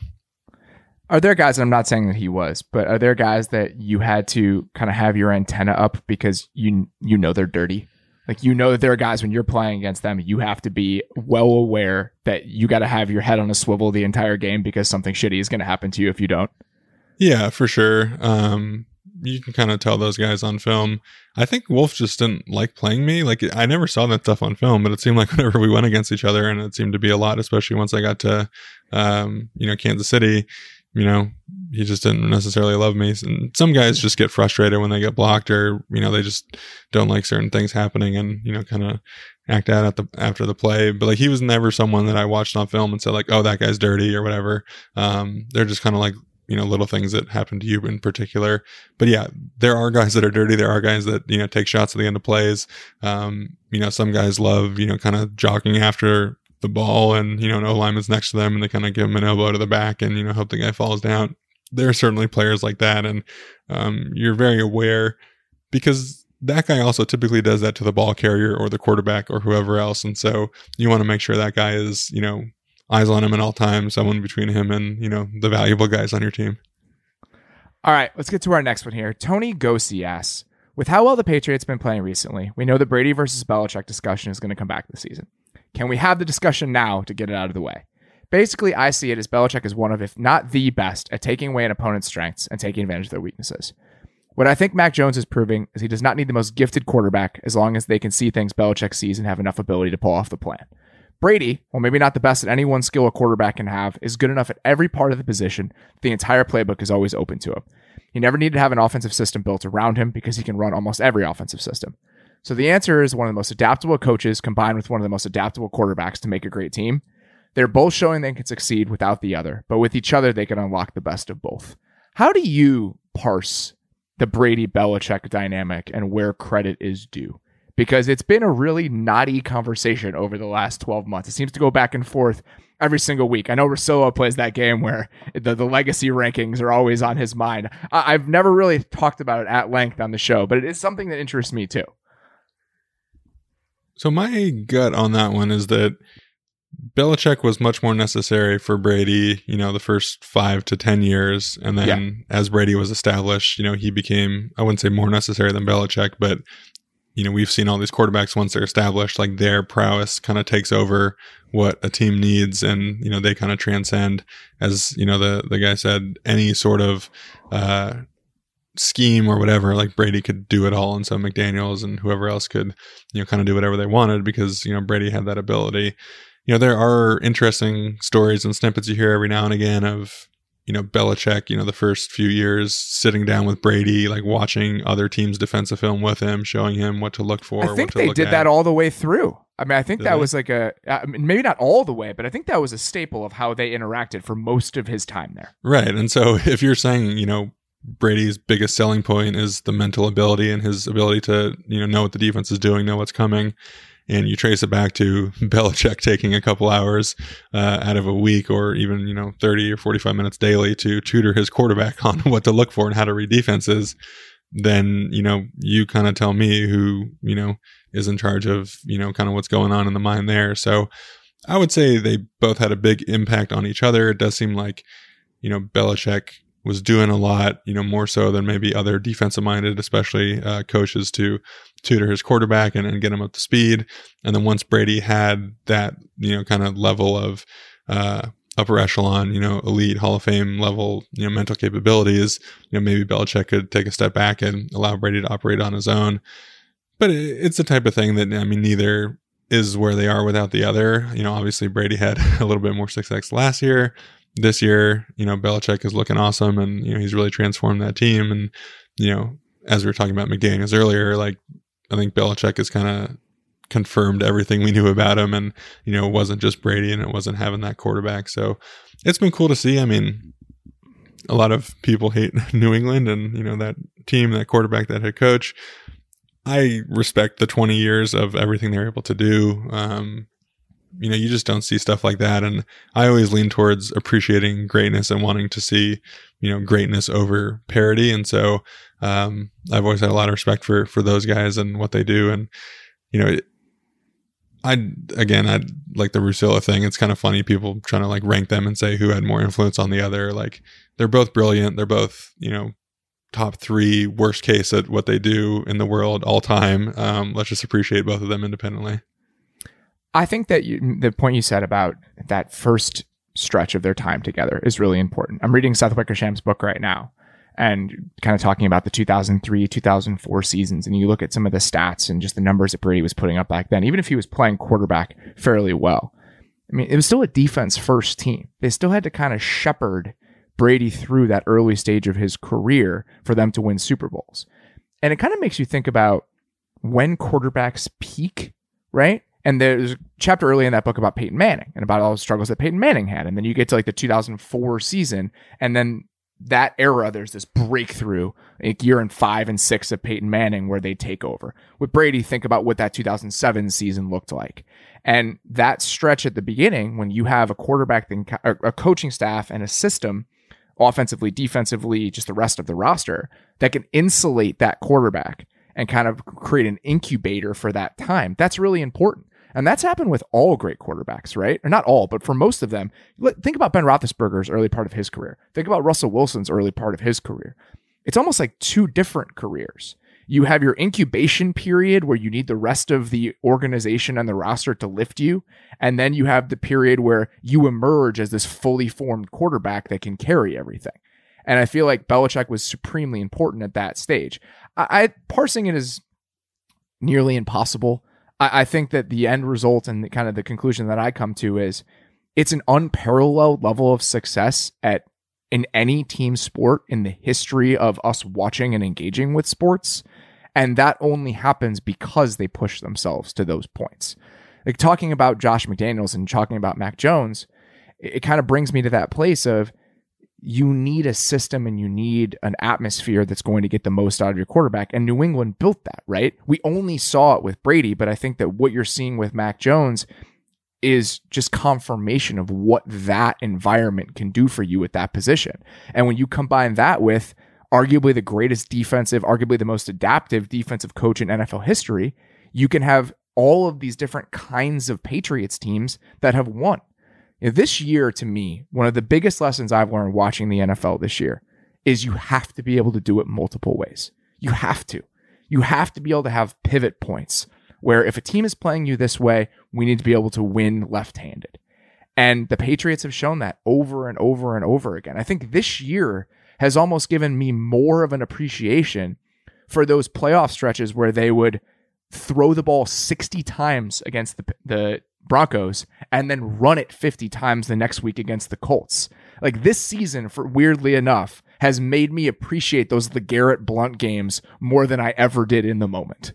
Are there guys, and I'm not saying that he was, but are there guys that you had to kind of have your antenna up because you you know they're dirty? Like, you know that there are guys when you're playing against them, you have to be well aware that you got to have your head on a swivel the entire game because something shitty is going to happen to you if you don't. Yeah, for sure. Um, you can kind of tell those guys on film. I think Wolf just didn't like playing me. Like, I never saw that stuff on film, but it seemed like whenever we went against each other, and it seemed to be a lot, especially once I got to, um, you know, Kansas City, you know, he just didn't necessarily love me. And some guys just get frustrated when they get blocked, or, you know, they just don't like certain things happening and, you know, kind of act out at the, after the play. But like, he was never someone that I watched on film and said like, oh, that guy's dirty or whatever. Um, they're just kind of like, you know, little things that happen to you in particular. But yeah, there are guys that are dirty. There are guys that, you know, take shots at the end of plays. Um, you know, some guys love, you know, kind of jogging after the ball, and, you know, an O-lineman's next to them, and they kind of give him an elbow to the back and, you know, hope the guy falls down. There are certainly players like that. And um, you're very aware, because that guy also typically does that to the ball carrier or the quarterback or whoever else. And so you want to make sure that guy is, you know, eyes on him at all times, someone between him and, you know, the valuable guys on your team. All right, let's get to our next one here. Tony Gosi asks, with how well the Patriots been playing recently, we know the Brady versus Belichick discussion is going to come back this season. Can we have the discussion now to get it out of the way? Basically, I see it as Belichick is one of, if not the best, at taking away an opponent's strengths and taking advantage of their weaknesses. What I think Mac Jones is proving is he does not need the most gifted quarterback as long as they can see things Belichick sees and have enough ability to pull off the plan. Brady, while maybe not the best at any one skill a quarterback can have, is good enough at every part of the position. The entire playbook is always open to him. He never needed to have an offensive system built around him because he can run almost every offensive system. So the answer is one of the most adaptable coaches combined with one of the most adaptable quarterbacks to make a great team. They're both showing they can succeed without the other, but with each other, they can unlock the best of both. How do you parse the Brady-Belichick dynamic and where credit is due? because it's been a really knotty conversation over the last twelve months. It seems to go back and forth every single week. I know Russillo plays that game where the, the legacy rankings are always on his mind. I, I've never really talked about it at length on the show, but it is something that interests me too. So my gut on that one is that Belichick was much more necessary for Brady, you know, the first five to ten years. And then yeah. as Brady was established, you know, he became, I wouldn't say more necessary than Belichick, but, you know, we've seen all these quarterbacks once they're established, like their prowess kind of takes over what a team needs. And, you know, they kind of transcend, as, you know, the, the guy said, any sort of, uh, scheme or whatever. Like Brady could do it all. And so McDaniels and whoever else could, you know, kind of do whatever they wanted because, you know, Brady had that ability. You know, there are interesting stories and snippets you hear every now and again of, you know, Belichick, you know, the first few years sitting down with Brady, like watching other teams' defensive film with him, showing him what to look for. I think what to they look did at. that all the way through. I mean, I think Did that they? was like a, I mean, maybe not all the way, but I think that was a staple of how they interacted for most of his time there. Right. And so if you're saying, you know, Brady's biggest selling point is the mental ability and his ability to, you know, know what the defense is doing, know what's coming. And you trace it back to Belichick taking a couple hours uh, out of a week or even, you know, thirty or forty-five minutes daily to tutor his quarterback on what to look for and how to read defenses. Then, you know, you kind of tell me who, you know, is in charge of, you know, kind of what's going on in the mind there. So I would say they both had a big impact on each other. It does seem like, you know, Belichick was doing a lot, you know, more so than maybe other defensive minded, especially uh, coaches, to tutor his quarterback and, and get him up to speed. And then once Brady had that, you know, kind of level of uh, upper echelon, you know, elite Hall of Fame level, you know, mental capabilities, you know, maybe Belichick could take a step back and allow Brady to operate on his own. But it, it's the type of thing that, I mean, neither is where they are without the other. You know, obviously Brady had a little bit more success last year. This year, you know, Belichick is looking awesome and, you know, he's really transformed that team. And, you know, as we were talking about McDaniels earlier, like, I think Belichick has kind of confirmed everything we knew about him. And, you know, it wasn't just Brady and it wasn't having that quarterback. So it's been cool to see. I mean, a lot of people hate New England and, you know, that team, that quarterback, that head coach. I respect the twenty years of everything they're able to do. Um, You know, you just don't see stuff like that. And I always lean towards appreciating greatness and wanting to see, you know, greatness over parity. And so um, I've always had a lot of respect for for those guys and what they do. And, you know, I, again, I like the Russillo thing. It's kind of funny, people trying to like rank them and say who had more influence on the other. Like, they're both brilliant. They're both, you know, top three worst case at what they do in the world all time. Um, let's just appreciate both of them independently. I think that you, the point you said about that first stretch of their time together is really important. I'm reading Seth Wickersham's book right now and kind of talking about the two thousand three, two thousand four seasons. And you look at some of the stats and just the numbers that Brady was putting up back then, even if he was playing quarterback fairly well. I mean, it was still a defense first team. They still had to kind of shepherd Brady through that early stage of his career for them to win Super Bowls. And it kind of makes you think about when quarterbacks peak, right? And there's a chapter early in that book about Peyton Manning and about all the struggles that Peyton Manning had. And then you get to like the two thousand four season. And then that era, there's this breakthrough like year in five and six of Peyton Manning where they take over. With Brady, think about what that two thousand seven season looked like. And that stretch at the beginning, when you have a quarterback, a coaching staff and a system, offensively, defensively, just the rest of the roster, that can insulate that quarterback and kind of create an incubator for that time. That's really important. And that's happened with all great quarterbacks, right? Or not all, but for most of them. Think about Ben Roethlisberger's early part of his career. Think about Russell Wilson's early part of his career. It's almost like two different careers. You have your incubation period where you need the rest of the organization and the roster to lift you. And then you have the period where you emerge as this fully formed quarterback that can carry everything. And I feel like Belichick was supremely important at that stage. I, I parsing it is nearly impossible. I, I think that the end result and the, kind of the conclusion that I come to is it's an unparalleled level of success at in any team sport in the history of us watching and engaging with sports. And that only happens because they push themselves to those points. Like talking about Josh McDaniels and talking about Mac Jones, it, it kind of brings me to that place of you need a system and you need an atmosphere that's going to get the most out of your quarterback. And New England built that, right? We only saw it with Brady, but I think that what you're seeing with Mac Jones is just confirmation of what that environment can do for you at that position. And when you combine that with arguably the greatest defensive, arguably the most adaptive defensive coach in N F L history, you can have all of these different kinds of Patriots teams that have won. You know, this year, to me, one of the biggest lessons I've learned watching the N F L this year is you have to be able to do it multiple ways. You have to. You have to be able to have pivot points where if a team is playing you this way, we need to be able to win left-handed. And the Patriots have shown that over and over and over again. I think this year has almost given me more of an appreciation for those playoff stretches where they would throw the ball sixty times against the the Broncos and then run it fifty times the next week against the Colts. Like this season, for weirdly enough, has made me appreciate those LeGarrette Blount games more than I ever did in the moment.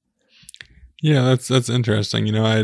Yeah, that's that's interesting. You know, I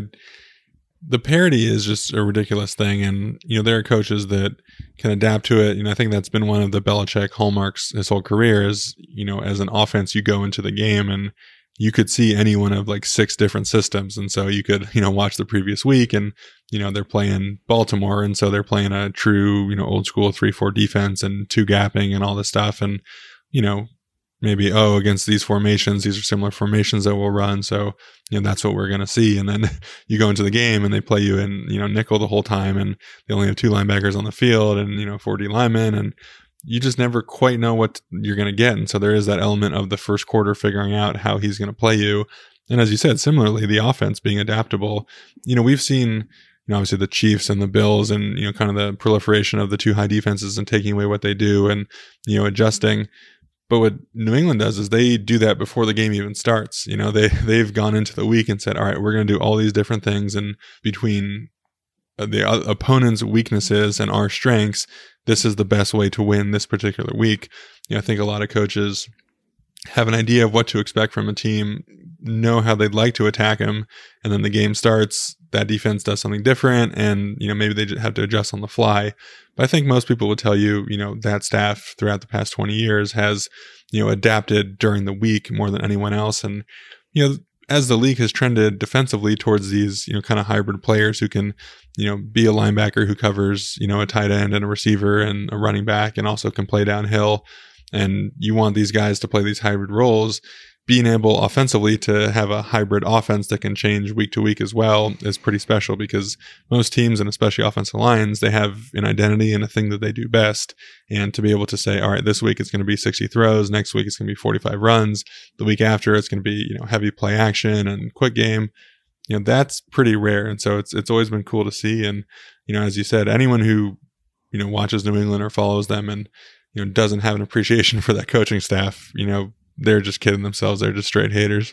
the parity is just a ridiculous thing, and you know there are coaches that can adapt to it. You know, I think that's been one of the Belichick hallmarks his whole career. Is you know, as an offense, you go into the game and you could see any one of like six different systems. And so you could, you know, watch the previous week and, you know, they're playing Baltimore. And so they're playing a true, you know, old school three, four defense and two gapping and all this stuff. And, you know, maybe, oh, against these formations, these are similar formations that we'll run. So, you know, that's what we're going to see. And then you go into the game and they play you in, you know, nickel the whole time. And they only have two linebackers on the field and, you know, four D linemen. And you just never quite know what you're going to get. And so there is that element of the first quarter figuring out how he's going to play you. And as you said, similarly, the offense being adaptable. You know, we've seen, you know, obviously the Chiefs and the Bills and, you know, kind of the proliferation of the two high defenses and taking away what they do and, you know, adjusting. But what New England does is they do that before the game even starts. You know, they, they've gone into the week and said, all right, we're going to do all these different things. And between the opponent's weaknesses and our strengths, this is the best way to win this particular week. You know, I think a lot of coaches have an idea of what to expect from a team, know how they'd like to attack them, and then the game starts, that defense does something different, and, you know, maybe they just have to adjust on the fly. But I think most people would tell you, you know, that staff throughout the past twenty years has, you know, adapted during the week more than anyone else. And, you know, as the league has trended defensively towards these, you know, kind of hybrid players who can, you know, be a linebacker who covers, you know, a tight end and a receiver and a running back and also can play downhill. And you want these guys to play these hybrid roles. Being able offensively to have a hybrid offense that can change week to week as well is pretty special, because most teams, and especially offensive lines, they have an identity and a thing that they do best. And to be able to say, all right, this week it's going to be sixty throws, next week it's going to be forty-five runs, the week after it's going to be, you know, heavy play action and quick game, you know, that's pretty rare. And so it's it's always been cool to see. And, you know, as you said, anyone who, you know, watches New England or follows them and, you know, doesn't have an appreciation for that coaching staff, you know, they're just kidding themselves. They're just straight haters.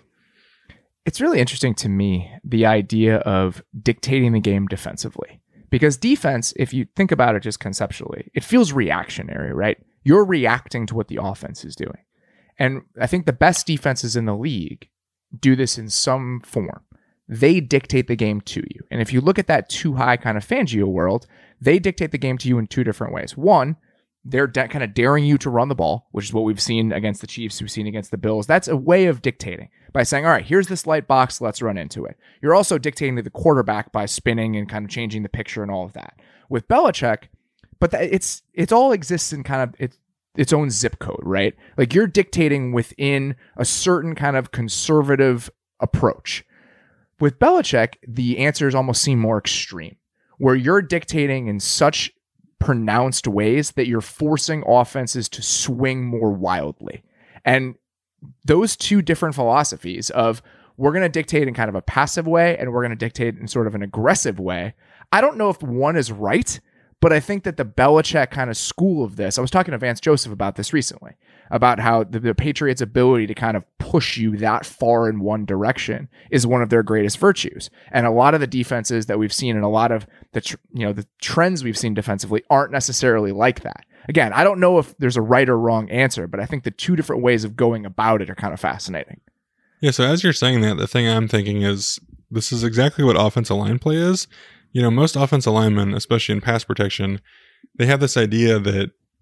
It's really interesting to me, the idea of dictating the game defensively, because defense, if you think about it just conceptually, it feels reactionary, right? You're reacting to what the offense is doing. And I think the best defenses in the league do this in some form. They dictate the game to you. And if you look at that too high kind of Fangio world, they dictate the game to you in two different ways. One, they're da- kind of daring you to run the ball, which is what we've seen against the Chiefs, we've seen against the Bills. That's a way of dictating by saying, all right, here's this light box, let's run into it. You're also dictating to the quarterback by spinning and kind of changing the picture and all of that. With Belichick, but th- it's it all exists in kind of its, its own zip code, right? Like you're dictating within a certain kind of conservative approach. With Belichick, the answers almost seem more extreme, where you're dictating in such pronounced ways that you're forcing offenses to swing more wildly. And those two different philosophies of we're going to dictate in kind of a passive way and we're going to dictate in sort of an aggressive way, I don't know if one is right, but I think that the Belichick kind of school of this, I was talking to Vance Joseph about this recently, about how the, the Patriots' ability to kind of push you that far in one direction is one of their greatest virtues. And a lot of the defenses that we've seen and a lot of the tr- you know the trends we've seen defensively aren't necessarily like that. Again, I don't know if there's a right or wrong answer, but I think the two different ways of going about it are kind of fascinating. Yeah, so as you're saying that, the thing I'm thinking is this is exactly what offensive line play is. You know, most offensive linemen, especially in pass protection, they have this idea that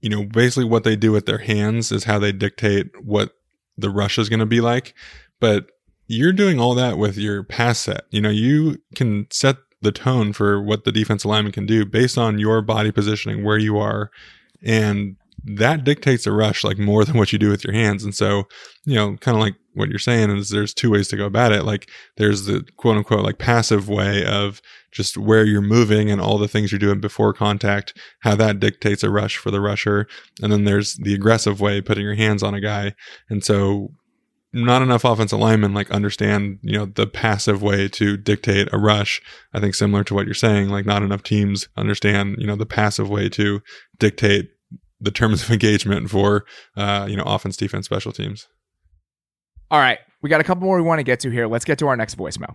you know, basically what they do with their hands is how they dictate what the rush is going to be like. But you're doing all that with your pass set. You know, you can set the tone for what the defensive lineman can do based on your body positioning, where you are. And that dictates a rush like more than what you do with your hands. And so, you know, kind of like what you're saying is there's two ways to go about it. Like there's the quote unquote like passive way of just where you're moving and all the things you're doing before contact, how that dictates a rush for the rusher. And then there's the aggressive way, putting your hands on a guy. And so not enough offensive linemen like understand, you know, the passive way to dictate a rush. I think similar to what you're saying, like not enough teams understand, you know, the passive way to dictate the terms of engagement for, uh, you know, offense, defense, special teams. All right. We got a couple more we want to get to here. Let's get to our next voicemail.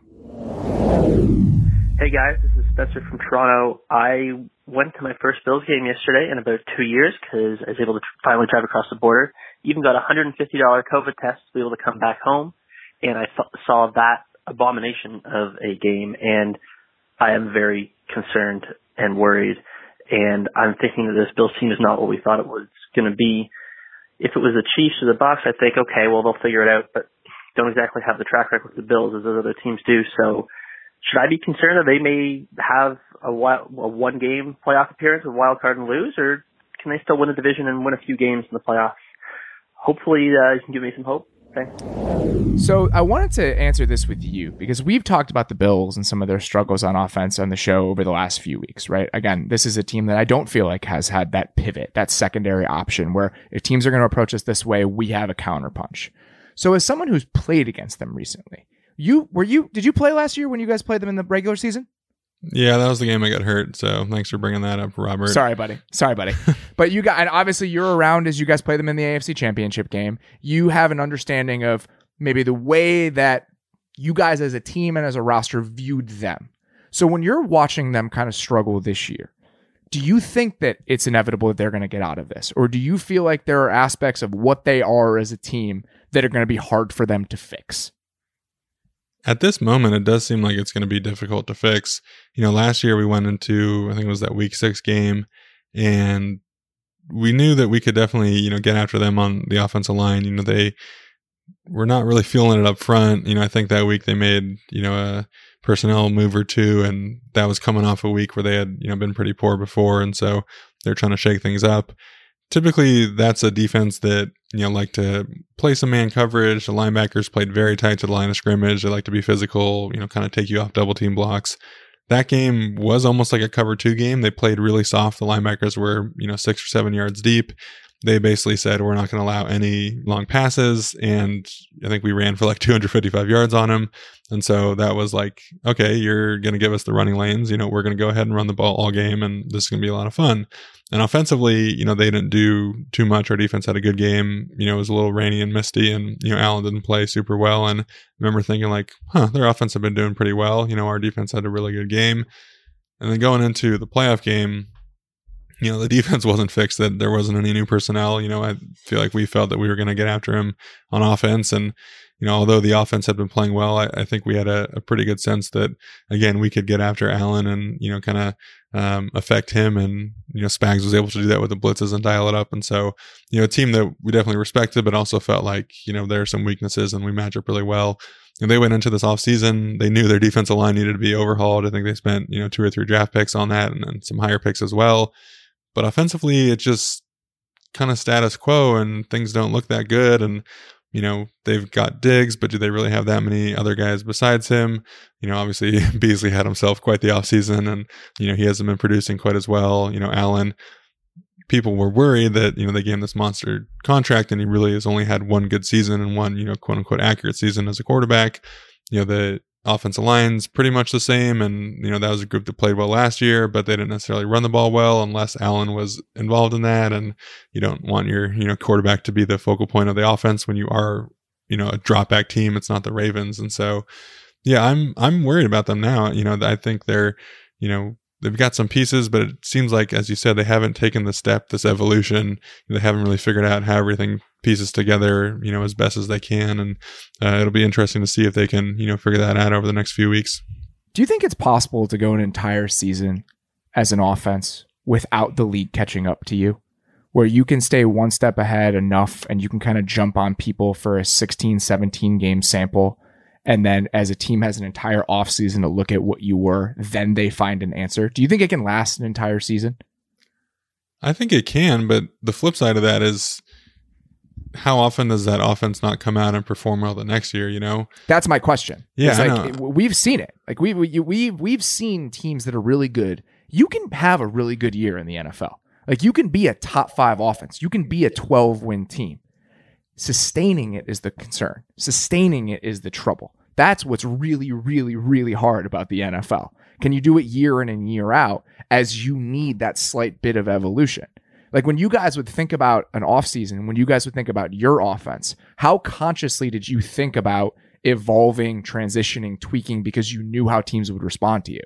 Hey guys, this is Spencer from Toronto. I went to my first Bills game yesterday in about two years because I was able to finally drive across the border. Even got a one hundred fifty dollars COVID test to be able to come back home. And I th- saw that abomination of a game, and I am very concerned and worried. And I'm thinking that this Bills team is not what we thought it was going to be. If it was the Chiefs or the Bucs, I'd think, okay, well, they'll figure it out, but don't exactly have the track record with the Bills as those other teams do. So should I be concerned that they may have a, wild, a one-game playoff appearance with wild card and lose, or can they still win the division and win a few games in the playoffs? Hopefully uh, you can give me some hope. Thanks. So I wanted to answer this with you because we've talked about the Bills and some of their struggles on offense on the show over the last few weeks, right? Again, this is a team that I don't feel like has had that pivot, that secondary option where if teams are going to approach us this way, we have a counterpunch. So as someone who's played against them recently, you were you did you play last year when you guys played them in the regular season? Yeah, that was the game I got hurt. So thanks for bringing that up, Robert. Sorry, buddy. Sorry, buddy. But you got, and obviously you're around as you guys play them in the A F C Championship game. You have an understanding of maybe the way that you guys as a team and as a roster viewed them. So when you're watching them kind of struggle this year, do you think that it's inevitable that they're going to get out of this? Or do you feel like there are aspects of what they are as a team that are going to be hard for them to fix? At this moment, it does seem like it's going to be difficult to fix. You know, last year we went into, I think it was that week six game, and we knew that we could definitely, you know, get after them on the offensive line. You know, they were not really feeling it up front. You know, I think that week they made, you know, a personnel move or two, and that was coming off a week where they had, you know, been pretty poor before. And so they're trying to shake things up. Typically, that's a defense that, you know, like to play some man coverage. The linebackers played very tight to the line of scrimmage. They like to be physical, you know, kind of take you off double team blocks. That game was almost like a cover two game. They played really soft. The linebackers were, you know, six or seven yards deep. They basically said, we're not going to allow any long passes. And I think we ran for like two hundred fifty-five yards on them. And so that was like, okay, you're going to give us the running lanes. You know, we're going to go ahead and run the ball all game, and this is going to be a lot of fun. And offensively, you know, they didn't do too much. Our defense had a good game. You know, it was a little rainy and misty, and, you know, Allen didn't play super well. And I remember thinking like, huh, their offense have been doing pretty well. You know, our defense had a really good game. And then going into the playoff game, you know, the defense wasn't fixed, that there wasn't any new personnel. You know, I feel like we felt that we were going to get after him on offense. And, you know, although the offense had been playing well, I, I think we had a, a pretty good sense that, again, we could get after Allen and, you know, kind of um, affect him. And, you know, Spags was able to do that with the blitzes and dial it up. And so, you know, a team that we definitely respected, but also felt like, you know, there are some weaknesses and we match up really well. And they went into this offseason, they knew their defensive line needed to be overhauled. I think they spent, you know, two or three draft picks on that, and, and some higher picks as well. But offensively, it's just kind of status quo, and things don't look that good. And, you know, they've got Diggs, but do they really have that many other guys besides him? You know, obviously Beasley had himself quite the offseason, and, you know, he hasn't been producing quite as well. You know, Allen, people were worried that, you know, they gave him this monster contract and he really has only had one good season and one, you know, quote unquote accurate season as a quarterback. You know, the offensive line's pretty much the same, and, you know, that was a group that played well last year, but they didn't necessarily run the ball well unless Allen was involved in that. And you don't want your, you know, quarterback to be the focal point of the offense when you are, you know, a drop back team. It's not the Ravens. And so, yeah, I'm, I'm worried about them now. You know, I think they're, you know, they've got some pieces, but it seems like, as you said, they haven't taken the step, this evolution. They haven't really figured out how everything pieces together, you know, as best as they can. And uh, it'll be interesting to see if they can, you know, figure that out over the next few weeks. Do you think it's possible to go an entire season as an offense without the league catching up to you? where you can stay one step ahead enough and you can kind of jump on people for a sixteen, seventeen game sample. And then as a team has an entire offseason to look at what you were, then they find an answer. Do you think it can last an entire season? I think it can, but the flip side of that is how often does that offense not come out and perform well the next year, you know? That's my question. Yeah, it's I like, know. We've seen it. Like we we we we've seen teams that are really good. You can have a really good year in the N F L. Like you can be a top five offense. You can be a twelve win team. Sustaining it is the concern. Sustaining it is the trouble. That's what's really, really, really hard about the N F L. Can you do it year in and year out as you need that slight bit of evolution? Like when you guys would think about an offseason, when you guys would think about your offense, how consciously did you think about evolving, transitioning, tweaking because you knew how teams would respond to you?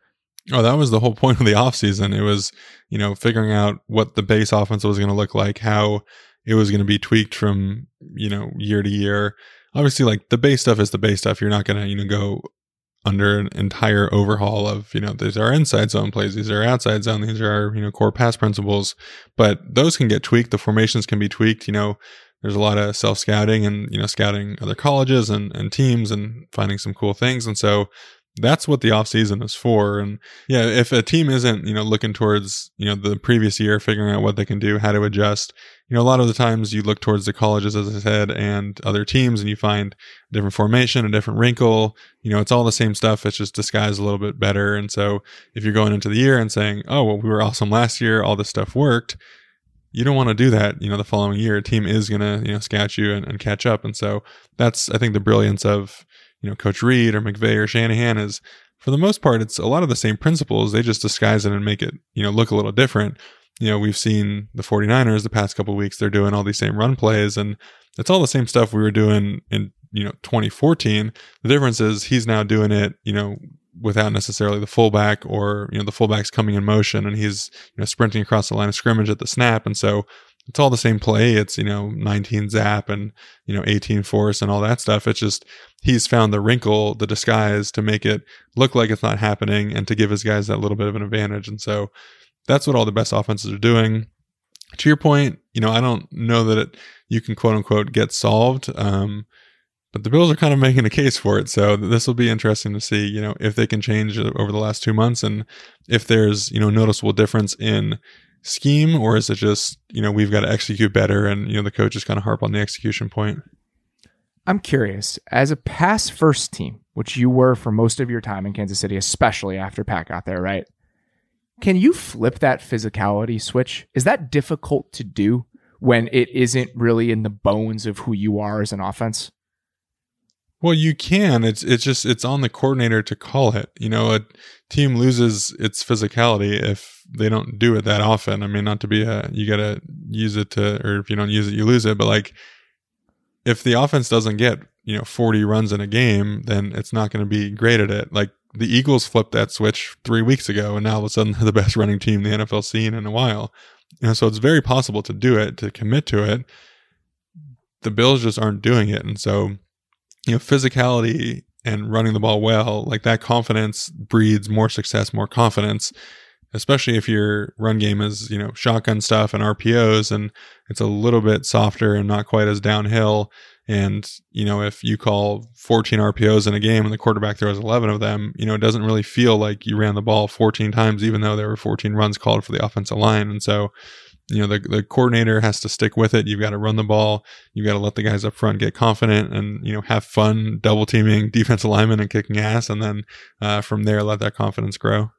Oh, that was the whole point of the offseason. It was, you know, figuring out what the base offense was going to look like, how it was going to be tweaked from, you know, year to year. Obviously, like the base stuff is the base stuff. You're not going to, you know, go under an entire overhaul of, you know, these are inside zone plays, these are outside zone, these are, you know, core pass principles, but those can get tweaked. The formations can be tweaked. You know, there's a lot of self scouting and, you know, scouting other colleges and, and teams and finding some cool things. And so that's what the offseason is for. And yeah, if a team isn't, you know, looking towards, you know, the previous year, figuring out what they can do, how to adjust, you know, a lot of the times you look towards the colleges, as I said, and other teams, and you find a different formation, a different wrinkle. You know, it's all the same stuff. It's just disguised a little bit better. And so if you're going into the year and saying, oh, well, we were awesome last year, all this stuff worked, you don't want to do that, you know, the following year. A team is going to, you know, scout you and, and catch up. And so that's, I think, the brilliance of, you know, Coach Reed or McVay or Shanahan is, for the most part, it's a lot of the same principles. They just disguise it and make it, you know, look a little different. You know, we've seen the 49ers the past couple of weeks, they're doing all these same run plays, and it's all the same stuff we were doing in, you know, twenty fourteen. The difference is he's now doing it, you know, without necessarily the fullback, or, you know, the fullback's coming in motion and he's, you know, sprinting across the line of scrimmage at the snap. And so it's all the same play. It's, you know, nineteen zap and, you know, eighteen force and all that stuff. It's just, he's found the wrinkle, the disguise to make it look like it's not happening and to give his guys that little bit of an advantage. And so that's what all the best offenses are doing. To your point, you know, I don't know that it, you can quote unquote get solved. Um, but the Bills are kind of making a case for it. So this will be interesting to see, you know, if they can change over the last two months and if there's, you know, noticeable difference in scheme, or is it just, you know, we've got to execute better and, you know, the coaches kind of harp on the execution point. I'm curious, as a pass first team, which you were for most of your time in Kansas City, especially after Pat got there, right? Can you flip that physicality switch? Is that difficult to do when it isn't really in the bones of who you are as an offense? Well, you can. It's it's just it's on the coordinator to call it. You know, a team loses its physicality if they don't do it that often. I mean, not to be a you got to use it to, or if you don't use it, you lose it. But like, if the offense doesn't get, you know, forty runs in a game, then it's not going to be great at it. Like the Eagles flipped that switch three weeks ago, and now all of a sudden they're the best running team the N F L's seen in a while. And so it's very possible to do it, to commit to it. The Bills just aren't doing it. And so, you know, physicality and running the ball well, like that confidence breeds more success, more confidence, especially if your run game is, you know, shotgun stuff and R P Os and it's a little bit softer and not quite as downhill. And, you know, if you call fourteen R P Os in a game and the quarterback throws eleven of them, you know, it doesn't really feel like you ran the ball fourteen times, even though there were fourteen runs called for the offensive line. And so, you know, the, the coordinator has to stick with it. You've got to run the ball. You've got to let the guys up front get confident and, you know, have fun double teaming defensive linemen and kicking ass. And then uh, from there, let that confidence grow.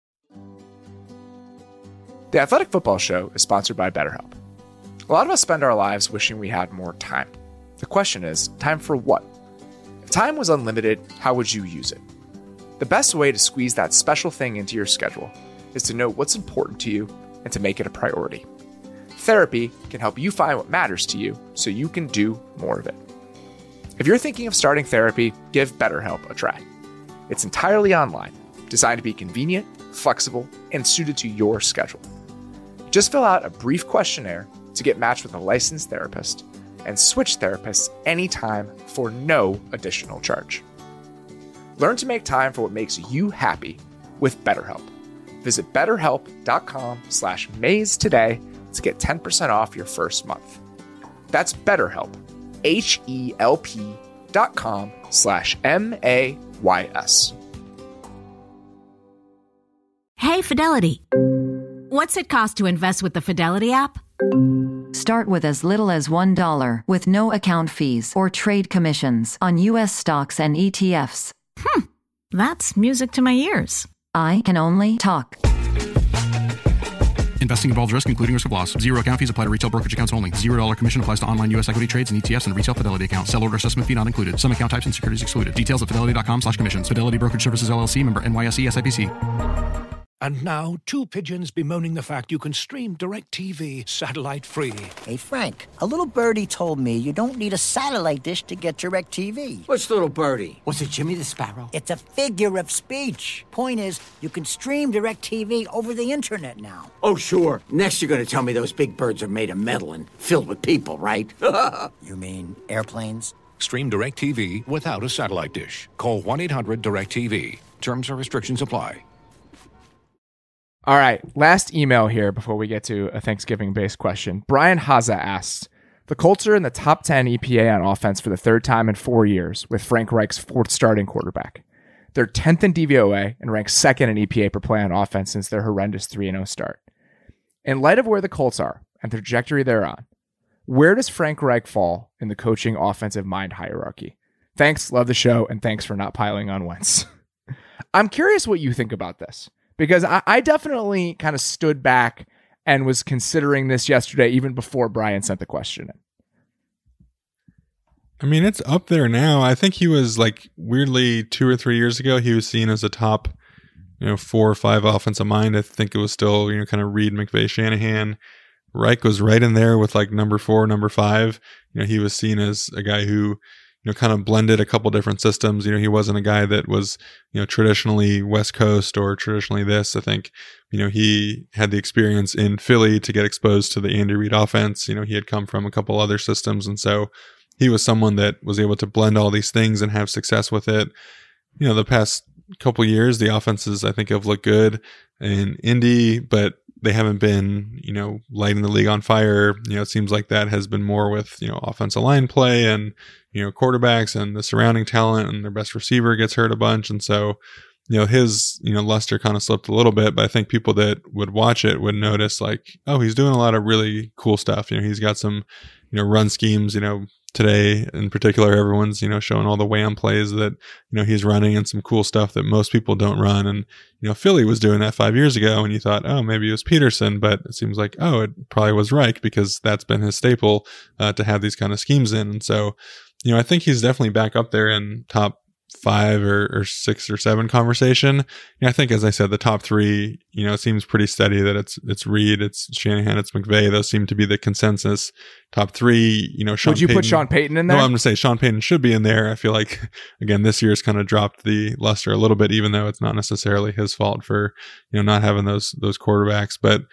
The Athletic Football Show is sponsored by BetterHelp. A lot of us spend our lives wishing we had more time. The question is, time for what? If time was unlimited, how would you use it? The best way to squeeze that special thing into your schedule is to know what's important to you and to make it a priority. Therapy can help you find what matters to you so you can do more of it. If you're thinking of starting therapy, give BetterHelp a try. It's entirely online, designed to be convenient, flexible, and suited to your schedule. Just fill out a brief questionnaire to get matched with a licensed therapist and switch therapists anytime for no additional charge. Learn to make time for what makes you happy with BetterHelp. Visit betterhelp.com slash maze today to get ten percent off your first month. That's BetterHelp, H-E-L-P dot com slash M-A-Y-S. Hey, Fidelity. What's it cost to invest with the Fidelity app? Start with as little as one dollar with no account fees or trade commissions on U S stocks and E T Fs. Hmm, that's music to my ears. I can only talk. Investing involves risk, including risk of loss. Zero account fees apply to retail brokerage accounts only. Zero dollar commission applies to online U S equity trades and E T Fs and retail Fidelity account. Sell order assessment fee not included. Some account types and securities excluded. Details at fidelity.com slash commissions. Fidelity Brokerage Services, L L C, member N Y S E S I P C. And now, two pigeons bemoaning the fact you can stream DirecTV satellite-free. Hey, Frank, a little birdie told me you don't need a satellite dish to get DirecTV. What's little birdie? Was it Jimmy the Sparrow? It's a figure of speech. Point is, you can stream DirecTV over the internet now. Oh, sure. Next you're going to tell me those big birds are made of metal and filled with people, right? You mean airplanes? Stream DirecTV without a satellite dish. Call one eight hundred direct T V. Terms and restrictions apply. All right, last email here before we get to a Thanksgiving-based question. Brian Haza asks, the Colts are in the top ten E P A on offense for the third time in four years, with Frank Reich's fourth starting quarterback. They're tenth in D V O A and ranked second in E P A per play on offense since their horrendous three and oh start. In light of where the Colts are and the trajectory they're on, where does Frank Reich fall in the coaching offensive mind hierarchy? Thanks, love the show, and thanks for not piling on Wentz. I'm curious what you think about this. Because I, I definitely kind of stood back and was considering this yesterday, even before Brian sent the question in. I mean, it's up there now. I think he was like weirdly two or three years ago, he was seen as a top, you know, four or five offensive mind. I think it was still, you know, kind of Reed, McVay, Shanahan. Reich was right in there with like number four, number five. You know, he was seen as a guy who, you know, kind of blended a couple different systems. You know, he wasn't a guy that was, you know, traditionally West Coast or traditionally this. I think, you know, he had the experience in Philly to get exposed to the Andy Reid offense. You know, he had come from a couple other systems. And so he was someone that was able to blend all these things and have success with it. You know, the past couple years, the offenses I think have looked good in Indy, but they haven't been, you know, lighting the league on fire. You know, it seems like that has been more with, you know, offensive line play and, you know, quarterbacks and the surrounding talent, and their best receiver gets hurt a bunch. And so, you know, his, you know, luster kind of slipped a little bit, but I think people that would watch it would notice like, oh, he's doing a lot of really cool stuff. You know, he's got some, you know, run schemes, you know, today in particular, everyone's, you know, showing all the wham plays that, you know, he's running and some cool stuff that most people don't run. And, you know, Philly was doing that five years ago and you thought, oh, maybe it was Peterson, but it seems like, oh, it probably was Reich because that's been his staple uh, to have these kind of schemes in. And so, you know, I think he's definitely back up there in top five or, or six or seven conversation. You know, I think, as I said, the top three, you know, it seems pretty steady that it's, it's Reed, it's Shanahan, it's McVay. Those seem to be the consensus top three. You know, Sean Would you Payton, put Sean Payton in there? No, I'm going to say Sean Payton should be in there. I feel like, again, this year's kind of dropped the luster a little bit, even though it's not necessarily his fault for, you know, not having those, those quarterbacks, but,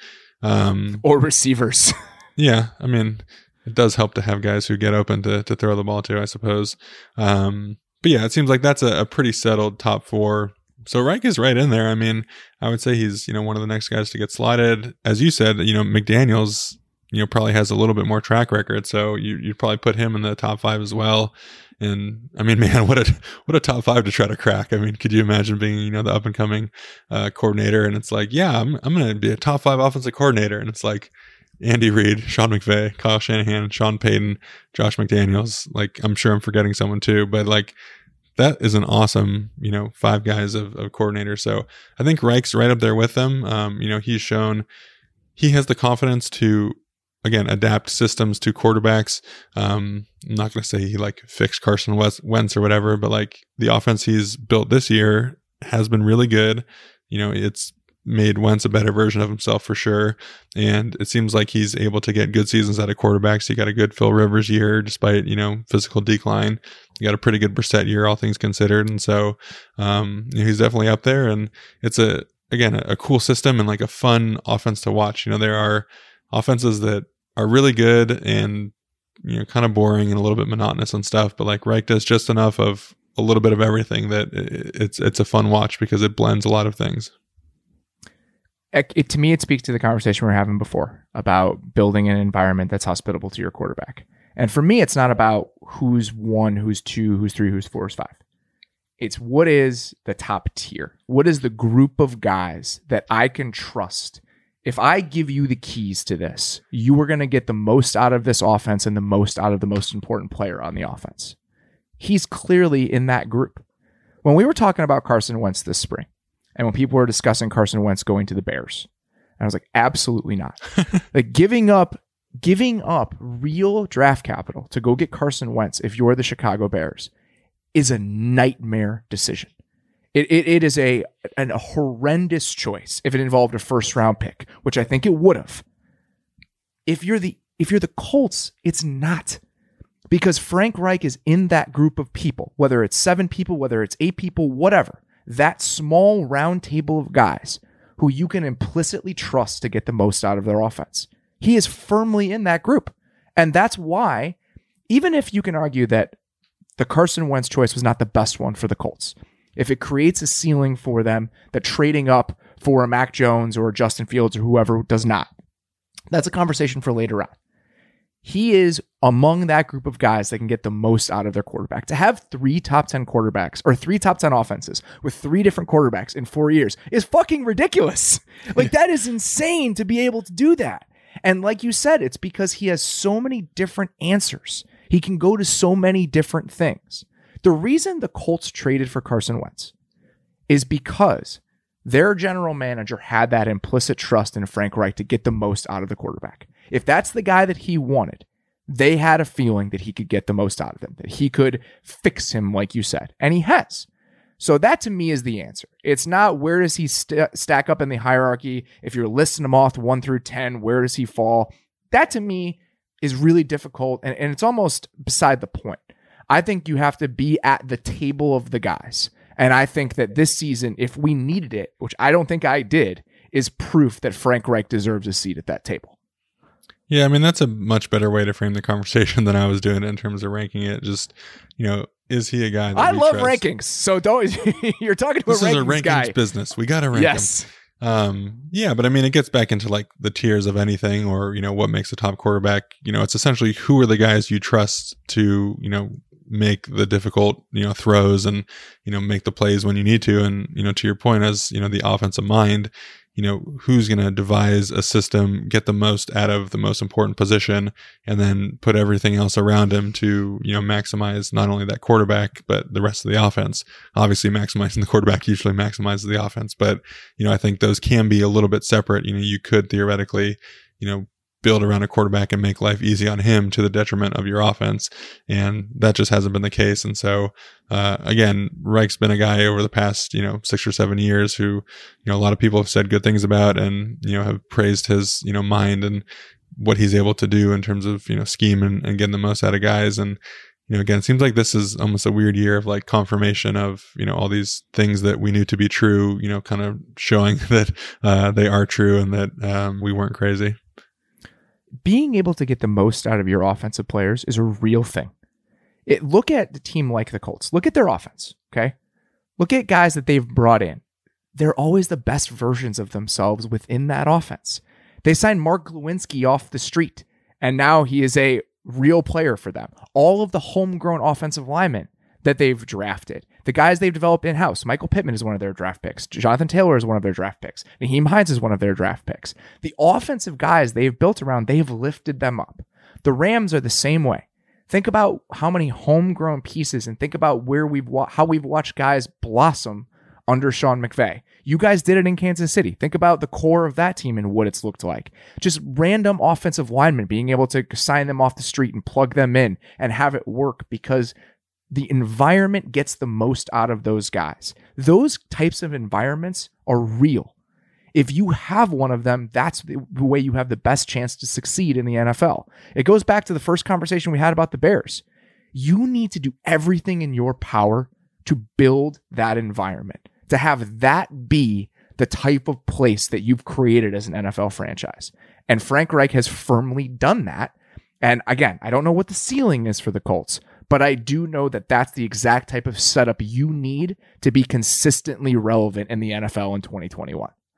um, or receivers. Yeah. I mean, it does help to have guys who get open to, to throw the ball to, I suppose. Um, But yeah, it seems like that's a, a pretty settled top four. So Reich is right in there. I mean, I would say he's, you know, one of the next guys to get slotted. As you said, you know, McDaniels, you know, probably has a little bit more track record. So you, you'd probably put him in the top five as well. And I mean, man, what a, what a top five to try to crack. I mean, could you imagine being, you know, the up and coming uh, coordinator? And it's like, yeah, I'm, I'm going to be a top five offensive coordinator. And it's like, Andy Reid, Sean McVay, Kyle Shanahan, Sean Payton, Josh McDaniels. Like, I'm sure I'm forgetting someone too, but like, that is an awesome, you know, five guys of, of coordinators. So I think Reich's right up there with them. Um, you know, he's shown he has the confidence to, again, adapt systems to quarterbacks. Um, I'm not going to say he like fixed Carson Wentz or whatever, but like the offense he's built this year has been really good. You know, it's made Wentz a better version of himself for sure. And it seems like he's able to get good seasons out of quarterbacks. He got a good Phil Rivers year, despite, you know, physical decline. He got a pretty good Brissett year, all things considered. And so, um, you know, he's definitely up there. And it's a, again, a, a cool system and like a fun offense to watch. You know, there are offenses that are really good and, you know, kind of boring and a little bit monotonous and stuff, but like Reich does just enough of a little bit of everything that it's, it's a fun watch because it blends a lot of things. It, it, to me, it speaks to the conversation we were having before about building an environment that's hospitable to your quarterback. And for me, it's not about who's one, who's two, who's three, who's four, who's five. It's what is the top tier? What is the group of guys that I can trust? If I give you the keys to this, you are going to get the most out of this offense and the most out of the most important player on the offense. He's clearly in that group. When we were talking about Carson Wentz this spring, and when people were discussing Carson Wentz going to the Bears, I was like, absolutely not. Like giving up, giving up real draft capital to go get Carson Wentz if you're the Chicago Bears is a nightmare decision. It, it it is a an, a horrendous choice if it involved a first round pick, which I think it would have. If you're the if you're the Colts, it's not. Because Frank Reich is in that group of people, whether it's seven people, whether it's eight people, whatever. That small round table of guys who you can implicitly trust to get the most out of their offense. He is firmly in that group. And that's why, even if you can argue that the Carson Wentz choice was not the best one for the Colts, if it creates a ceiling for them that trading up for a Mac Jones or Justin Fields or whoever does not, that's a conversation for later on. He is among that group of guys that can get the most out of their quarterback. To have three top ten quarterbacks or three top ten offenses with three different quarterbacks in four years is fucking ridiculous. Like that is insane to be able to do that. And like you said, it's because he has so many different answers. He can go to so many different things. The reason the Colts traded for Carson Wentz is because their general manager had that implicit trust in Frank Reich to get the most out of the quarterback. If that's the guy that he wanted, they had a feeling that he could get the most out of him, that he could fix him, like you said, and he has. So that to me is the answer. It's not where does he st- stack up in the hierarchy. If you're listing him off one through ten, where does he fall? That to me is really difficult, and, and it's almost beside the point. I think you have to be at the table of the guys. And I think that this season, if we needed it, which I don't think I did, is proof that Frank Reich deserves a seat at that table. Yeah, I mean, that's a much better way to frame the conversation than I was doing in terms of ranking it. Just, you know, is he a guy that I we love trust? rankings. So don't, you're talking to this a rankings, is a rankings guy. business. We got to rank yes. him. Um, yeah, but I mean, it gets back into like the tiers of anything or, you know, what makes a top quarterback. You know, it's essentially who are the guys you trust to, you know, make the difficult, you know, throws and, you know, make the plays when you need to. And, you know, to your point as, you know, the offensive mind, you know, who's going to devise a system, get the most out of the most important position, and then put everything else around him to, you know, maximize not only that quarterback, but the rest of the offense. Obviously, maximizing the quarterback usually maximizes the offense. But, you know, I think those can be a little bit separate. You know, you could theoretically, you know, build around a quarterback and make life easy on him to the detriment of your offense. And that just hasn't been the case. And so, uh, again, Reich's been a guy over the past, you know, six or seven years who, you know, a lot of people have said good things about and, you know, have praised his, you know, mind and what he's able to do in terms of, you know, scheme and, and getting the most out of guys. And, you know, again, it seems like this is almost a weird year of like confirmation of, you know, all these things that we knew to be true, you know, kind of showing that, uh, they are true and that, um, we weren't crazy. Being able to get the most out of your offensive players is a real thing. It, look at the team like the Colts. Look at their offense, okay? Look at guys that they've brought in. They're always the best versions of themselves within that offense. They signed Mark Lewinsky off the street, and now he is a real player for them. All of the homegrown offensive linemen that they've drafted, the guys they've developed in-house. Michael Pittman is one of their draft picks. Jonathan Taylor is one of their draft picks. Naheem Hines is one of their draft picks. The offensive guys they've built around, they've lifted them up. The Rams are the same way. Think about how many homegrown pieces and think about where we've wa- how we've watched guys blossom under Sean McVay. You guys did it in Kansas City. Think about the core of that team and what it's looked like. Just random offensive linemen being able to sign them off the street and plug them in and have it work because the environment gets the most out of those guys. Those types of environments are real. If you have one of them, that's the way you have the best chance to succeed in the N F L. It goes back to the first conversation we had about the Bears. You need to do everything in your power to build that environment, to have that be the type of place that you've created as an N F L franchise. And Frank Reich has firmly done that. And again, I don't know what the ceiling is for the Colts, but I do know that that's the exact type of setup you need to be consistently relevant in the N F L in twenty twenty-one.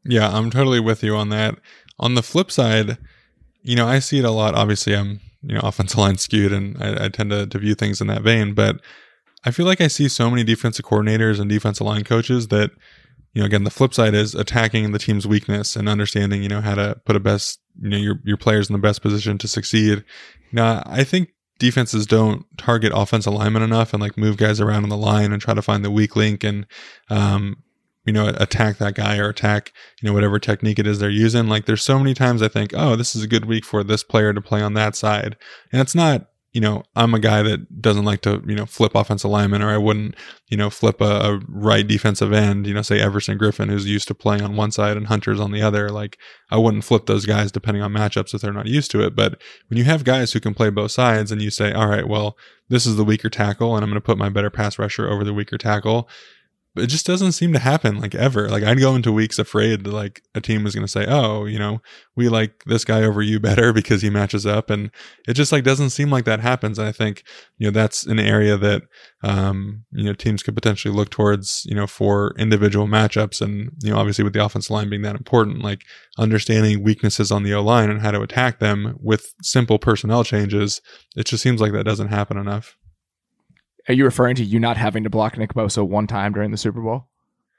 Yeah, I'm totally with you on that. On the flip side, you know, I see it a lot. Obviously, I'm, you know, offensive line skewed, and I, I tend to, to view things in that vein. But I feel like I see so many defensive coordinators and defensive line coaches that, you know, again, the flip side is attacking the team's weakness and understanding, you know, how to put a best, you know, your your players in the best position to succeed. Now, I think defenses don't target offensive linemen enough and like move guys around on the line and try to find the weak link and, um, you know, attack that guy or attack, you know, whatever technique it is they're using. Like there's so many times I think, oh, this is a good week for this player to play on that side. And it's not, you know, I'm a guy that doesn't like to, you know, flip offensive linemen, or I wouldn't, you know, flip a, a right defensive end, you know, say Everson Griffin, who's used to playing on one side and Hunter's on the other. Like I wouldn't flip those guys depending on matchups if they're not used to it. But when you have guys who can play both sides and you say, all right, well, this is the weaker tackle and I'm going to put my better pass rusher over the weaker tackle, it just doesn't seem to happen like ever. Like I'd go into weeks afraid that like a team was going to say, oh, you know, we like this guy over you better because he matches up. And it just like doesn't seem like that happens. And I think, you know, that's an area that, um, you know, teams could potentially look towards, you know, for individual matchups. And, you know, obviously with the offensive line being that important, like understanding weaknesses on the O-line and how to attack them with simple personnel changes. It just seems like that doesn't happen enough. Are you referring to you not having to block Nick Bosa one time during the Super Bowl?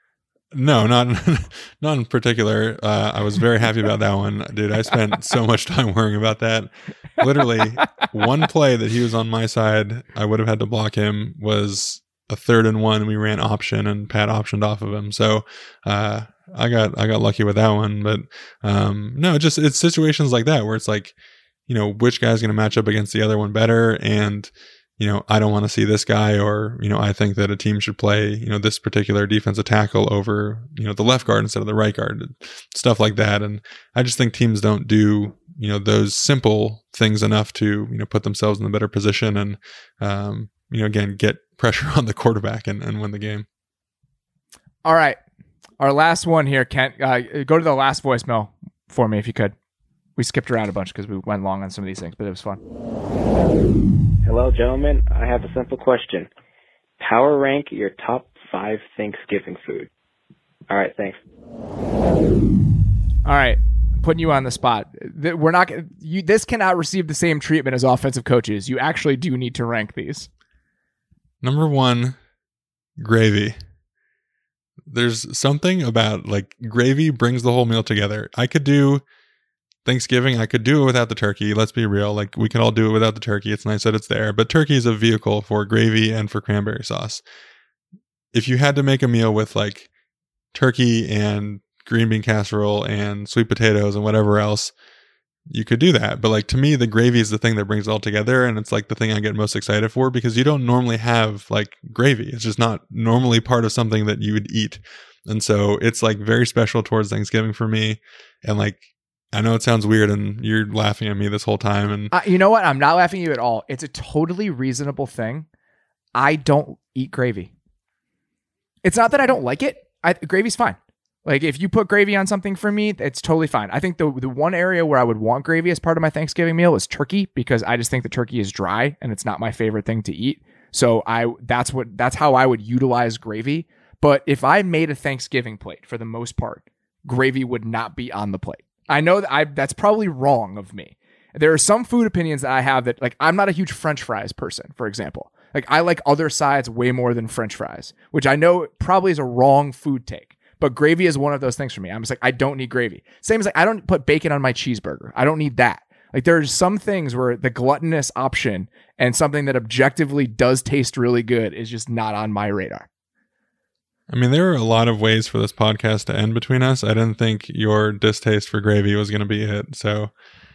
No, not not in particular. Uh, I was very happy about that one, dude. I spent so much time worrying about that. Literally, one play that he was on my side, I would have had to block him, was a third and one. We ran option, and Pat optioned off of him. So uh, I got I got lucky with that one. But um, no, just it's situations like that where it's like, you know, which guy's going to match up against the other one better, and you know, I don't want to see this guy, or, you know, I think that a team should play, you know, this particular defensive tackle over, you know, the left guard instead of the right guard, stuff like that. And I just think teams don't do, you know, those simple things enough to, you know, put themselves in a better position and, um, you know, again, get pressure on the quarterback and, and win the game. All right. Our last one here, Kent, uh, go to the last voicemail for me if you could. We skipped around a bunch because we went long on some of these things, but it was fun. Hello, gentlemen. I have a simple question. Power rank your top five Thanksgiving food. All right, thanks. All right, I'm putting you on the spot. We're not. You, this cannot receive the same treatment as offensive coaches. You actually do need to rank these. Number one, gravy. There's something about like gravy brings the whole meal together. I could do Thanksgiving, I could do it without the turkey. Let's be real. Like we can all do it without the turkey. It's nice that it's there, but turkey is a vehicle for gravy and for cranberry sauce. If you had to make a meal with like turkey and green bean casserole and sweet potatoes and whatever else, you could do that. But like to me, the gravy is the thing that brings it all together. And it's like the thing I get most excited for because you don't normally have like gravy. It's just not normally part of something that you would eat. And so it's like very special towards Thanksgiving for me. And like, I know it sounds weird and you're laughing at me this whole time. And uh, you know what? I'm not laughing at you at all. It's a totally reasonable thing. I don't eat gravy. It's not that I don't like it. I, gravy's fine. Like if you put gravy on something for me, it's totally fine. I think the the one area where I would want gravy as part of my Thanksgiving meal is turkey, because I just think the turkey is dry and it's not my favorite thing to eat. So I that's what that's how I would utilize gravy. But if I made a Thanksgiving plate, for the most part, gravy would not be on the plate. I know that I that's probably wrong of me. There are some food opinions that I have that, like, I'm not a huge French fries person, for example. Like, I like other sides way more than French fries, which I know probably is a wrong food take. But gravy is one of those things for me. I'm just like, I don't need gravy. Same as like, I don't put bacon on my cheeseburger. I don't need that. Like, there's some things where the gluttonous option and something that objectively does taste really good is just not on my radar. I mean, there are a lot of ways for this podcast to end between us. I didn't think your distaste for gravy was going to be it. So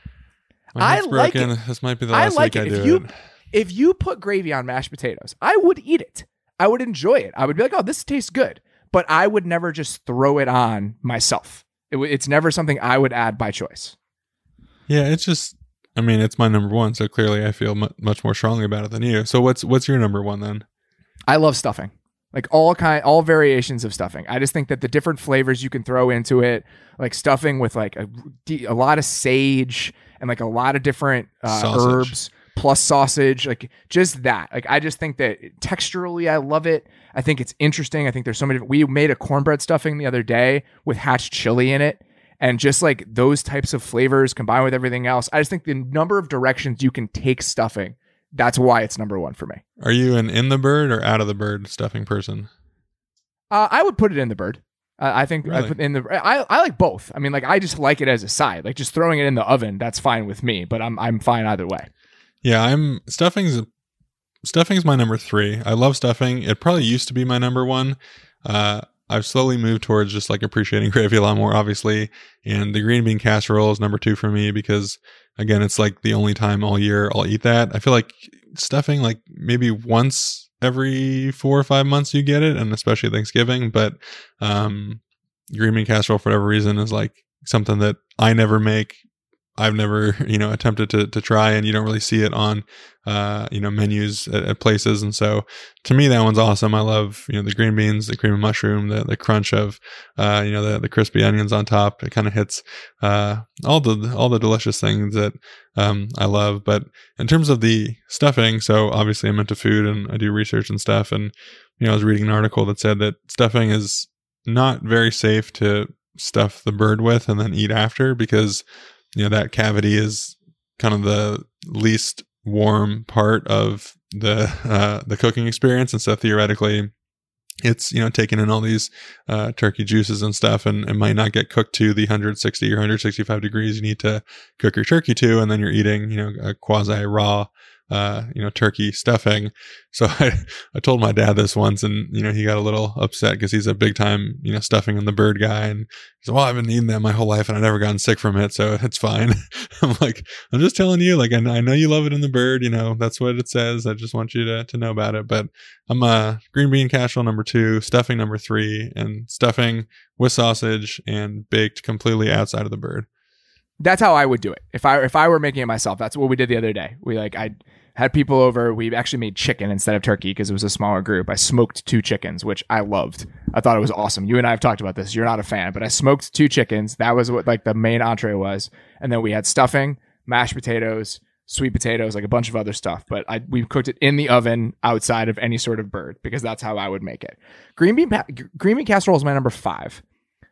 I like broken. it. This might be the I last like week it. I If do you, it. if you put gravy on mashed potatoes, I would eat it. I would enjoy it. I would be like, oh, this tastes good. But I would never just throw it on myself. It w- it's never something I would add by choice. Yeah, it's just, I mean, it's my number one. So clearly I feel mu- much more strongly about it than you. So what's what's your number one then? I love stuffing. Like all kind, all variations of stuffing. I just think that the different flavors you can throw into it, like stuffing with like a, a lot of sage and like a lot of different uh, herbs, plus sausage, like just that. Like I just think that texturally, I love it. I think it's interesting. I think there's so many. We made a cornbread stuffing the other day with hatch chili in it, and just like those types of flavors combined with everything else, I just think the number of directions you can take stuffing. That's why it's number one for me. Are you an in the bird or out of the bird stuffing person? Uh, I would put it in the bird. Uh, I think Really? I put in the. I, I like both. I mean, like I just like it as a side. Like just throwing it in the oven, that's fine with me. But I'm I'm fine either way. Yeah, I'm stuffing's stuffing's my number three. I love stuffing. It probably used to be my number one. Uh, I've slowly moved towards just like appreciating gravy a lot more, obviously. And the green bean casserole is number two for me because, again, it's like the only time all year I'll eat that. I feel like stuffing, like maybe once every four or five months you get it, and especially Thanksgiving. But um, green bean casserole, for whatever reason, is like something that I never make. I've never, you know, attempted to to try, and you don't really see it on, uh, you know, menus at, at places. And so, to me, that one's awesome. I love, you know, the green beans, the cream of mushroom, the the crunch of, uh, you know, the the crispy onions on top. It kind of hits, uh, all the all the delicious things that, um, I love. But in terms of the stuffing, so obviously I'm into food and I do research and stuff. And you know, I was reading an article that said that stuffing is not very safe to stuff the bird with and then eat after because, you know, that cavity is kind of the least warm part of the uh, the cooking experience, and so theoretically, it's, you know, taking in all these uh, turkey juices and stuff, and it might not get cooked to the one hundred sixty or one hundred sixty-five degrees you need to cook your turkey to, and then you're eating, you know, a quasi raw, uh, you know, turkey stuffing. So I, I told my dad this once, and you know, he got a little upset because he's a big time, you know, stuffing and the bird guy, and he said, "Well, I've been eating that my whole life, and I've never gotten sick from it, so it's fine." I'm like, I'm just telling you, like, I, I know you love it in the bird, you know, that's what it says. I just want you to to know about it. But I'm a green bean casserole number two, stuffing number three, and stuffing with sausage and baked completely outside of the bird. That's how I would do it. If I if I were making it myself, that's what we did the other day. We like I had people over. We actually made chicken instead of turkey because it was a smaller group. I smoked two chickens, which I loved. I thought it was awesome. You and I have talked about this. You're not a fan, but I smoked two chickens. That was what like the main entree was. And then we had stuffing, mashed potatoes, sweet potatoes, like a bunch of other stuff. But I we cooked it in the oven outside of any sort of bird because that's how I would make it. Green bean pa- green bean casserole is my number five.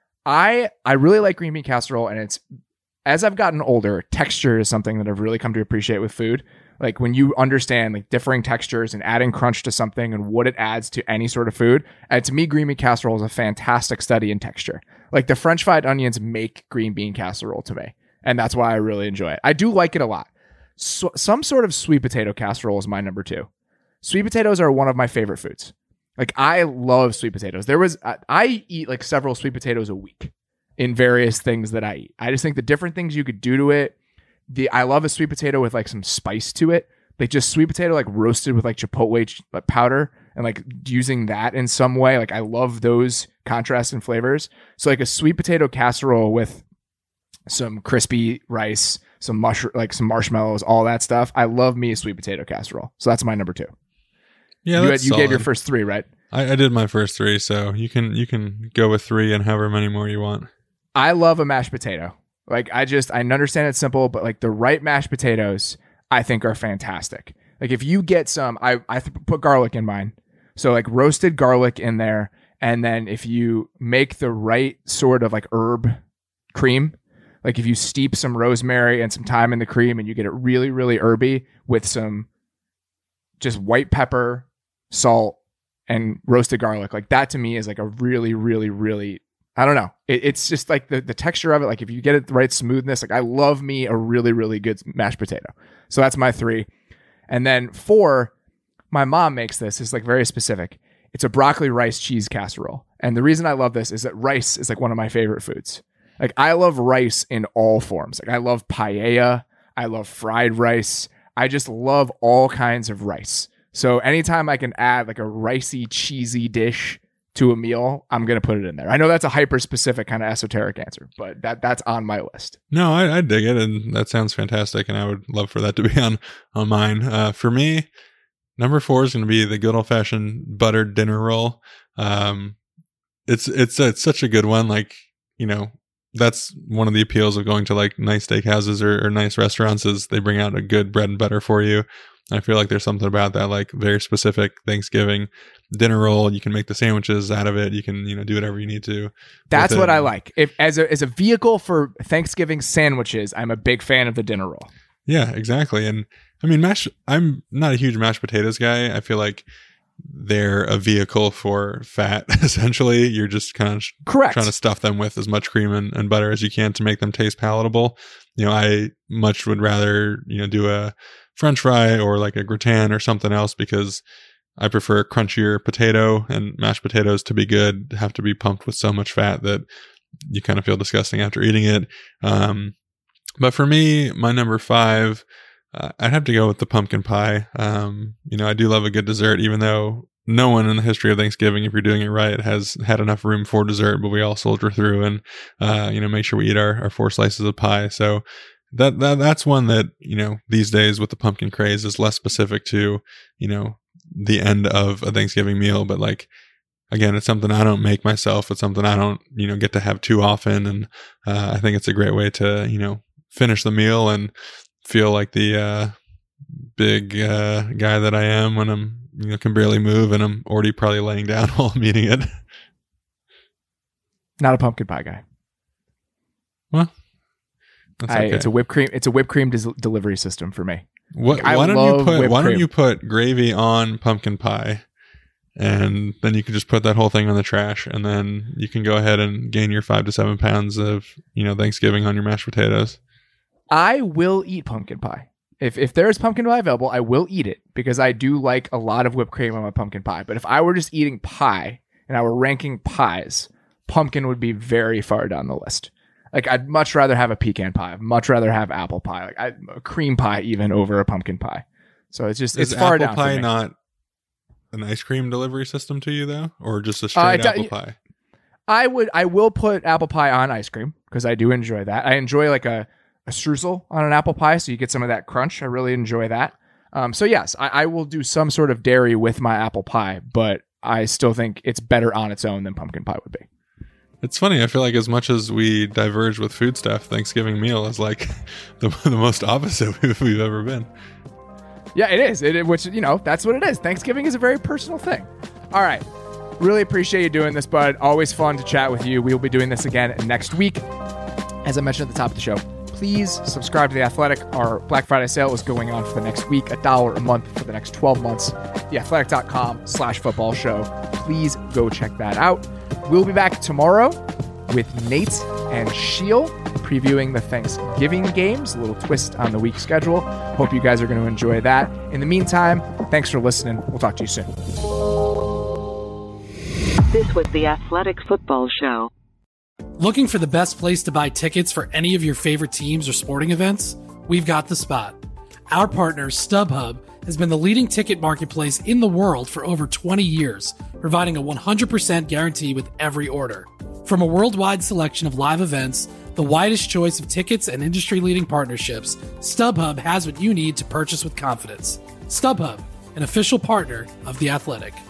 I I really like green bean casserole, and it's, as I've gotten older, texture is something that I've really come to appreciate with food. Like when you understand like differing textures and adding crunch to something and what it adds to any sort of food. And to me, green bean casserole is a fantastic study in texture. Like the French fried onions make green bean casserole to me. And that's why I really enjoy it. I do like it a lot. So, some sort of sweet potato casserole is my number two. Sweet potatoes are one of my favorite foods. Like I love sweet potatoes. There was, I, I eat like several sweet potatoes a week in various things that I eat. I just think the different things you could do to it. The I love a sweet potato with like some spice to it. Like just sweet potato like roasted with like chipotle ch- like powder and like using that in some way. Like I love those contrasts and flavors. So like a sweet potato casserole with some crispy rice, some mushroom, like some marshmallows, all that stuff. I love me a sweet potato casserole. So that's my number two. Yeah, you, that's had, you gave your solid. first three, right? I, I did my first three, so you can you can go with three and however many more you want. I love a mashed potato. Like I just, I understand it's simple, but like the right mashed potatoes, I think are fantastic. Like if you get some, I, I th- put garlic in mine. So like roasted garlic in there. And then if you make the right sort of like herb cream, like if you steep some rosemary and some thyme in the cream and you get it really, really herby with some just white pepper, salt, and roasted garlic, like that to me is like a really, really, really, I don't know. It, it's just like the, the texture of it. Like if you get it the right smoothness, like I love me a really, really good mashed potato. So that's my three. And then four, my mom makes this. It's like very specific. It's a broccoli rice cheese casserole. And the reason I love this is that rice is like one of my favorite foods. Like I love rice in all forms. Like I love paella. I love fried rice. I just love all kinds of rice. So anytime I can add like a ricey, cheesy dish to a meal, I'm going to put it in there. I know that's a hyper specific kind of esoteric answer, but that that's on my list. No, I, I dig it. And that sounds fantastic. And I would love for that to be on, on mine. Uh, for me, number four is going to be the good old fashioned buttered dinner roll. Um, it's, it's, it's such a good one. Like, you know, that's one of the appeals of going to like nice steakhouses or, or nice restaurants is they bring out a good bread and butter for you. I feel like there's something about that, like very specific Thanksgiving dinner roll. You can make the sandwiches out of it. You can, you know, do whatever you need to. That's what I like. If as a as a vehicle for Thanksgiving sandwiches, I'm a big fan of the dinner roll. Yeah, exactly. And I mean, mash. I'm not a huge mashed potatoes guy. I feel like they're a vehicle for fat. Essentially, you're just kind of correct trying to stuff them with as much cream and, and butter as you can to make them taste palatable. You know, I much would rather, you know, do a French fry or like a gratin or something else because I prefer a crunchier potato, and mashed potatoes, to be good, have to be pumped with so much fat that you kind of feel disgusting after eating it. Um, but for me, my number five, uh, I'd have to go with the pumpkin pie. Um, you know, I do love a good dessert, even though no one in the history of Thanksgiving, if you're doing it right, has had enough room for dessert, but we all soldier through and, uh, you know, make sure we eat our, our four slices of pie. So that, that, that's one that, you know, these days with the pumpkin craze is less specific to, you know, the end of a Thanksgiving meal. But like, again, it's something I don't make myself. It's something I don't, you know, get to have too often. And, uh, I think it's a great way to, you know, finish the meal and feel like the, uh, big, uh, guy that I am when I'm, you know, can barely move and I'm already probably laying down while I'm eating it. Not a pumpkin pie guy. Well, that's okay. I, it's a whipped cream. It's a whipped cream des- delivery system for me. What, like, why don't you put Why cream. don't you put gravy on pumpkin pie, and then you can just put that whole thing on the trash, and then you can go ahead and gain your five to seven pounds of, you know, Thanksgiving on your mashed potatoes. I will eat pumpkin pie. If if there is pumpkin pie available, I will eat it because I do like a lot of whipped cream on my pumpkin pie. But if I were just eating pie and I were ranking pies, pumpkin would be very far down the list. Like, I'd much rather have a pecan pie. I'd much rather have apple pie, like I, a cream pie even over a pumpkin pie. So it's just, is it's far apple down. pie for me. not an ice cream delivery system to you though, or just a straight uh, apple pie? I would, I will put apple pie on ice cream because I do enjoy that. I enjoy like a, a streusel on an apple pie, so you get some of that crunch. I really enjoy that. Um, so yes, I, I will do some sort of dairy with my apple pie, but I still think it's better on its own than pumpkin pie would be. It's funny. I feel like as much as we diverge with food stuff, Thanksgiving meal is like the, the most opposite we've ever been. Yeah, it is. It, which, you know, that's what it is. Thanksgiving is a very personal thing. All right. Really appreciate you doing this, bud. Always fun to chat with you. We will be doing this again next week. As I mentioned at the top of the show, please subscribe to The Athletic. Our Black Friday sale is going on for the next week, a dollar a month for the next twelve months. theathletic.com slash football show. Please go check that out. We'll be back tomorrow with Nate and Sheil previewing the Thanksgiving games, a little twist on the week schedule. Hope you guys are going to enjoy that. In the meantime, thanks for listening. We'll talk to you soon. This was the Athletic Football Show. Looking for the best place to buy tickets for any of your favorite teams or sporting events? We've got the spot. Our partner, StubHub, has been the leading ticket marketplace in the world for over twenty years, providing a one hundred percent guarantee with every order. From a worldwide selection of live events, the widest choice of tickets and industry-leading partnerships, StubHub has what you need to purchase with confidence. StubHub, an official partner of The Athletic.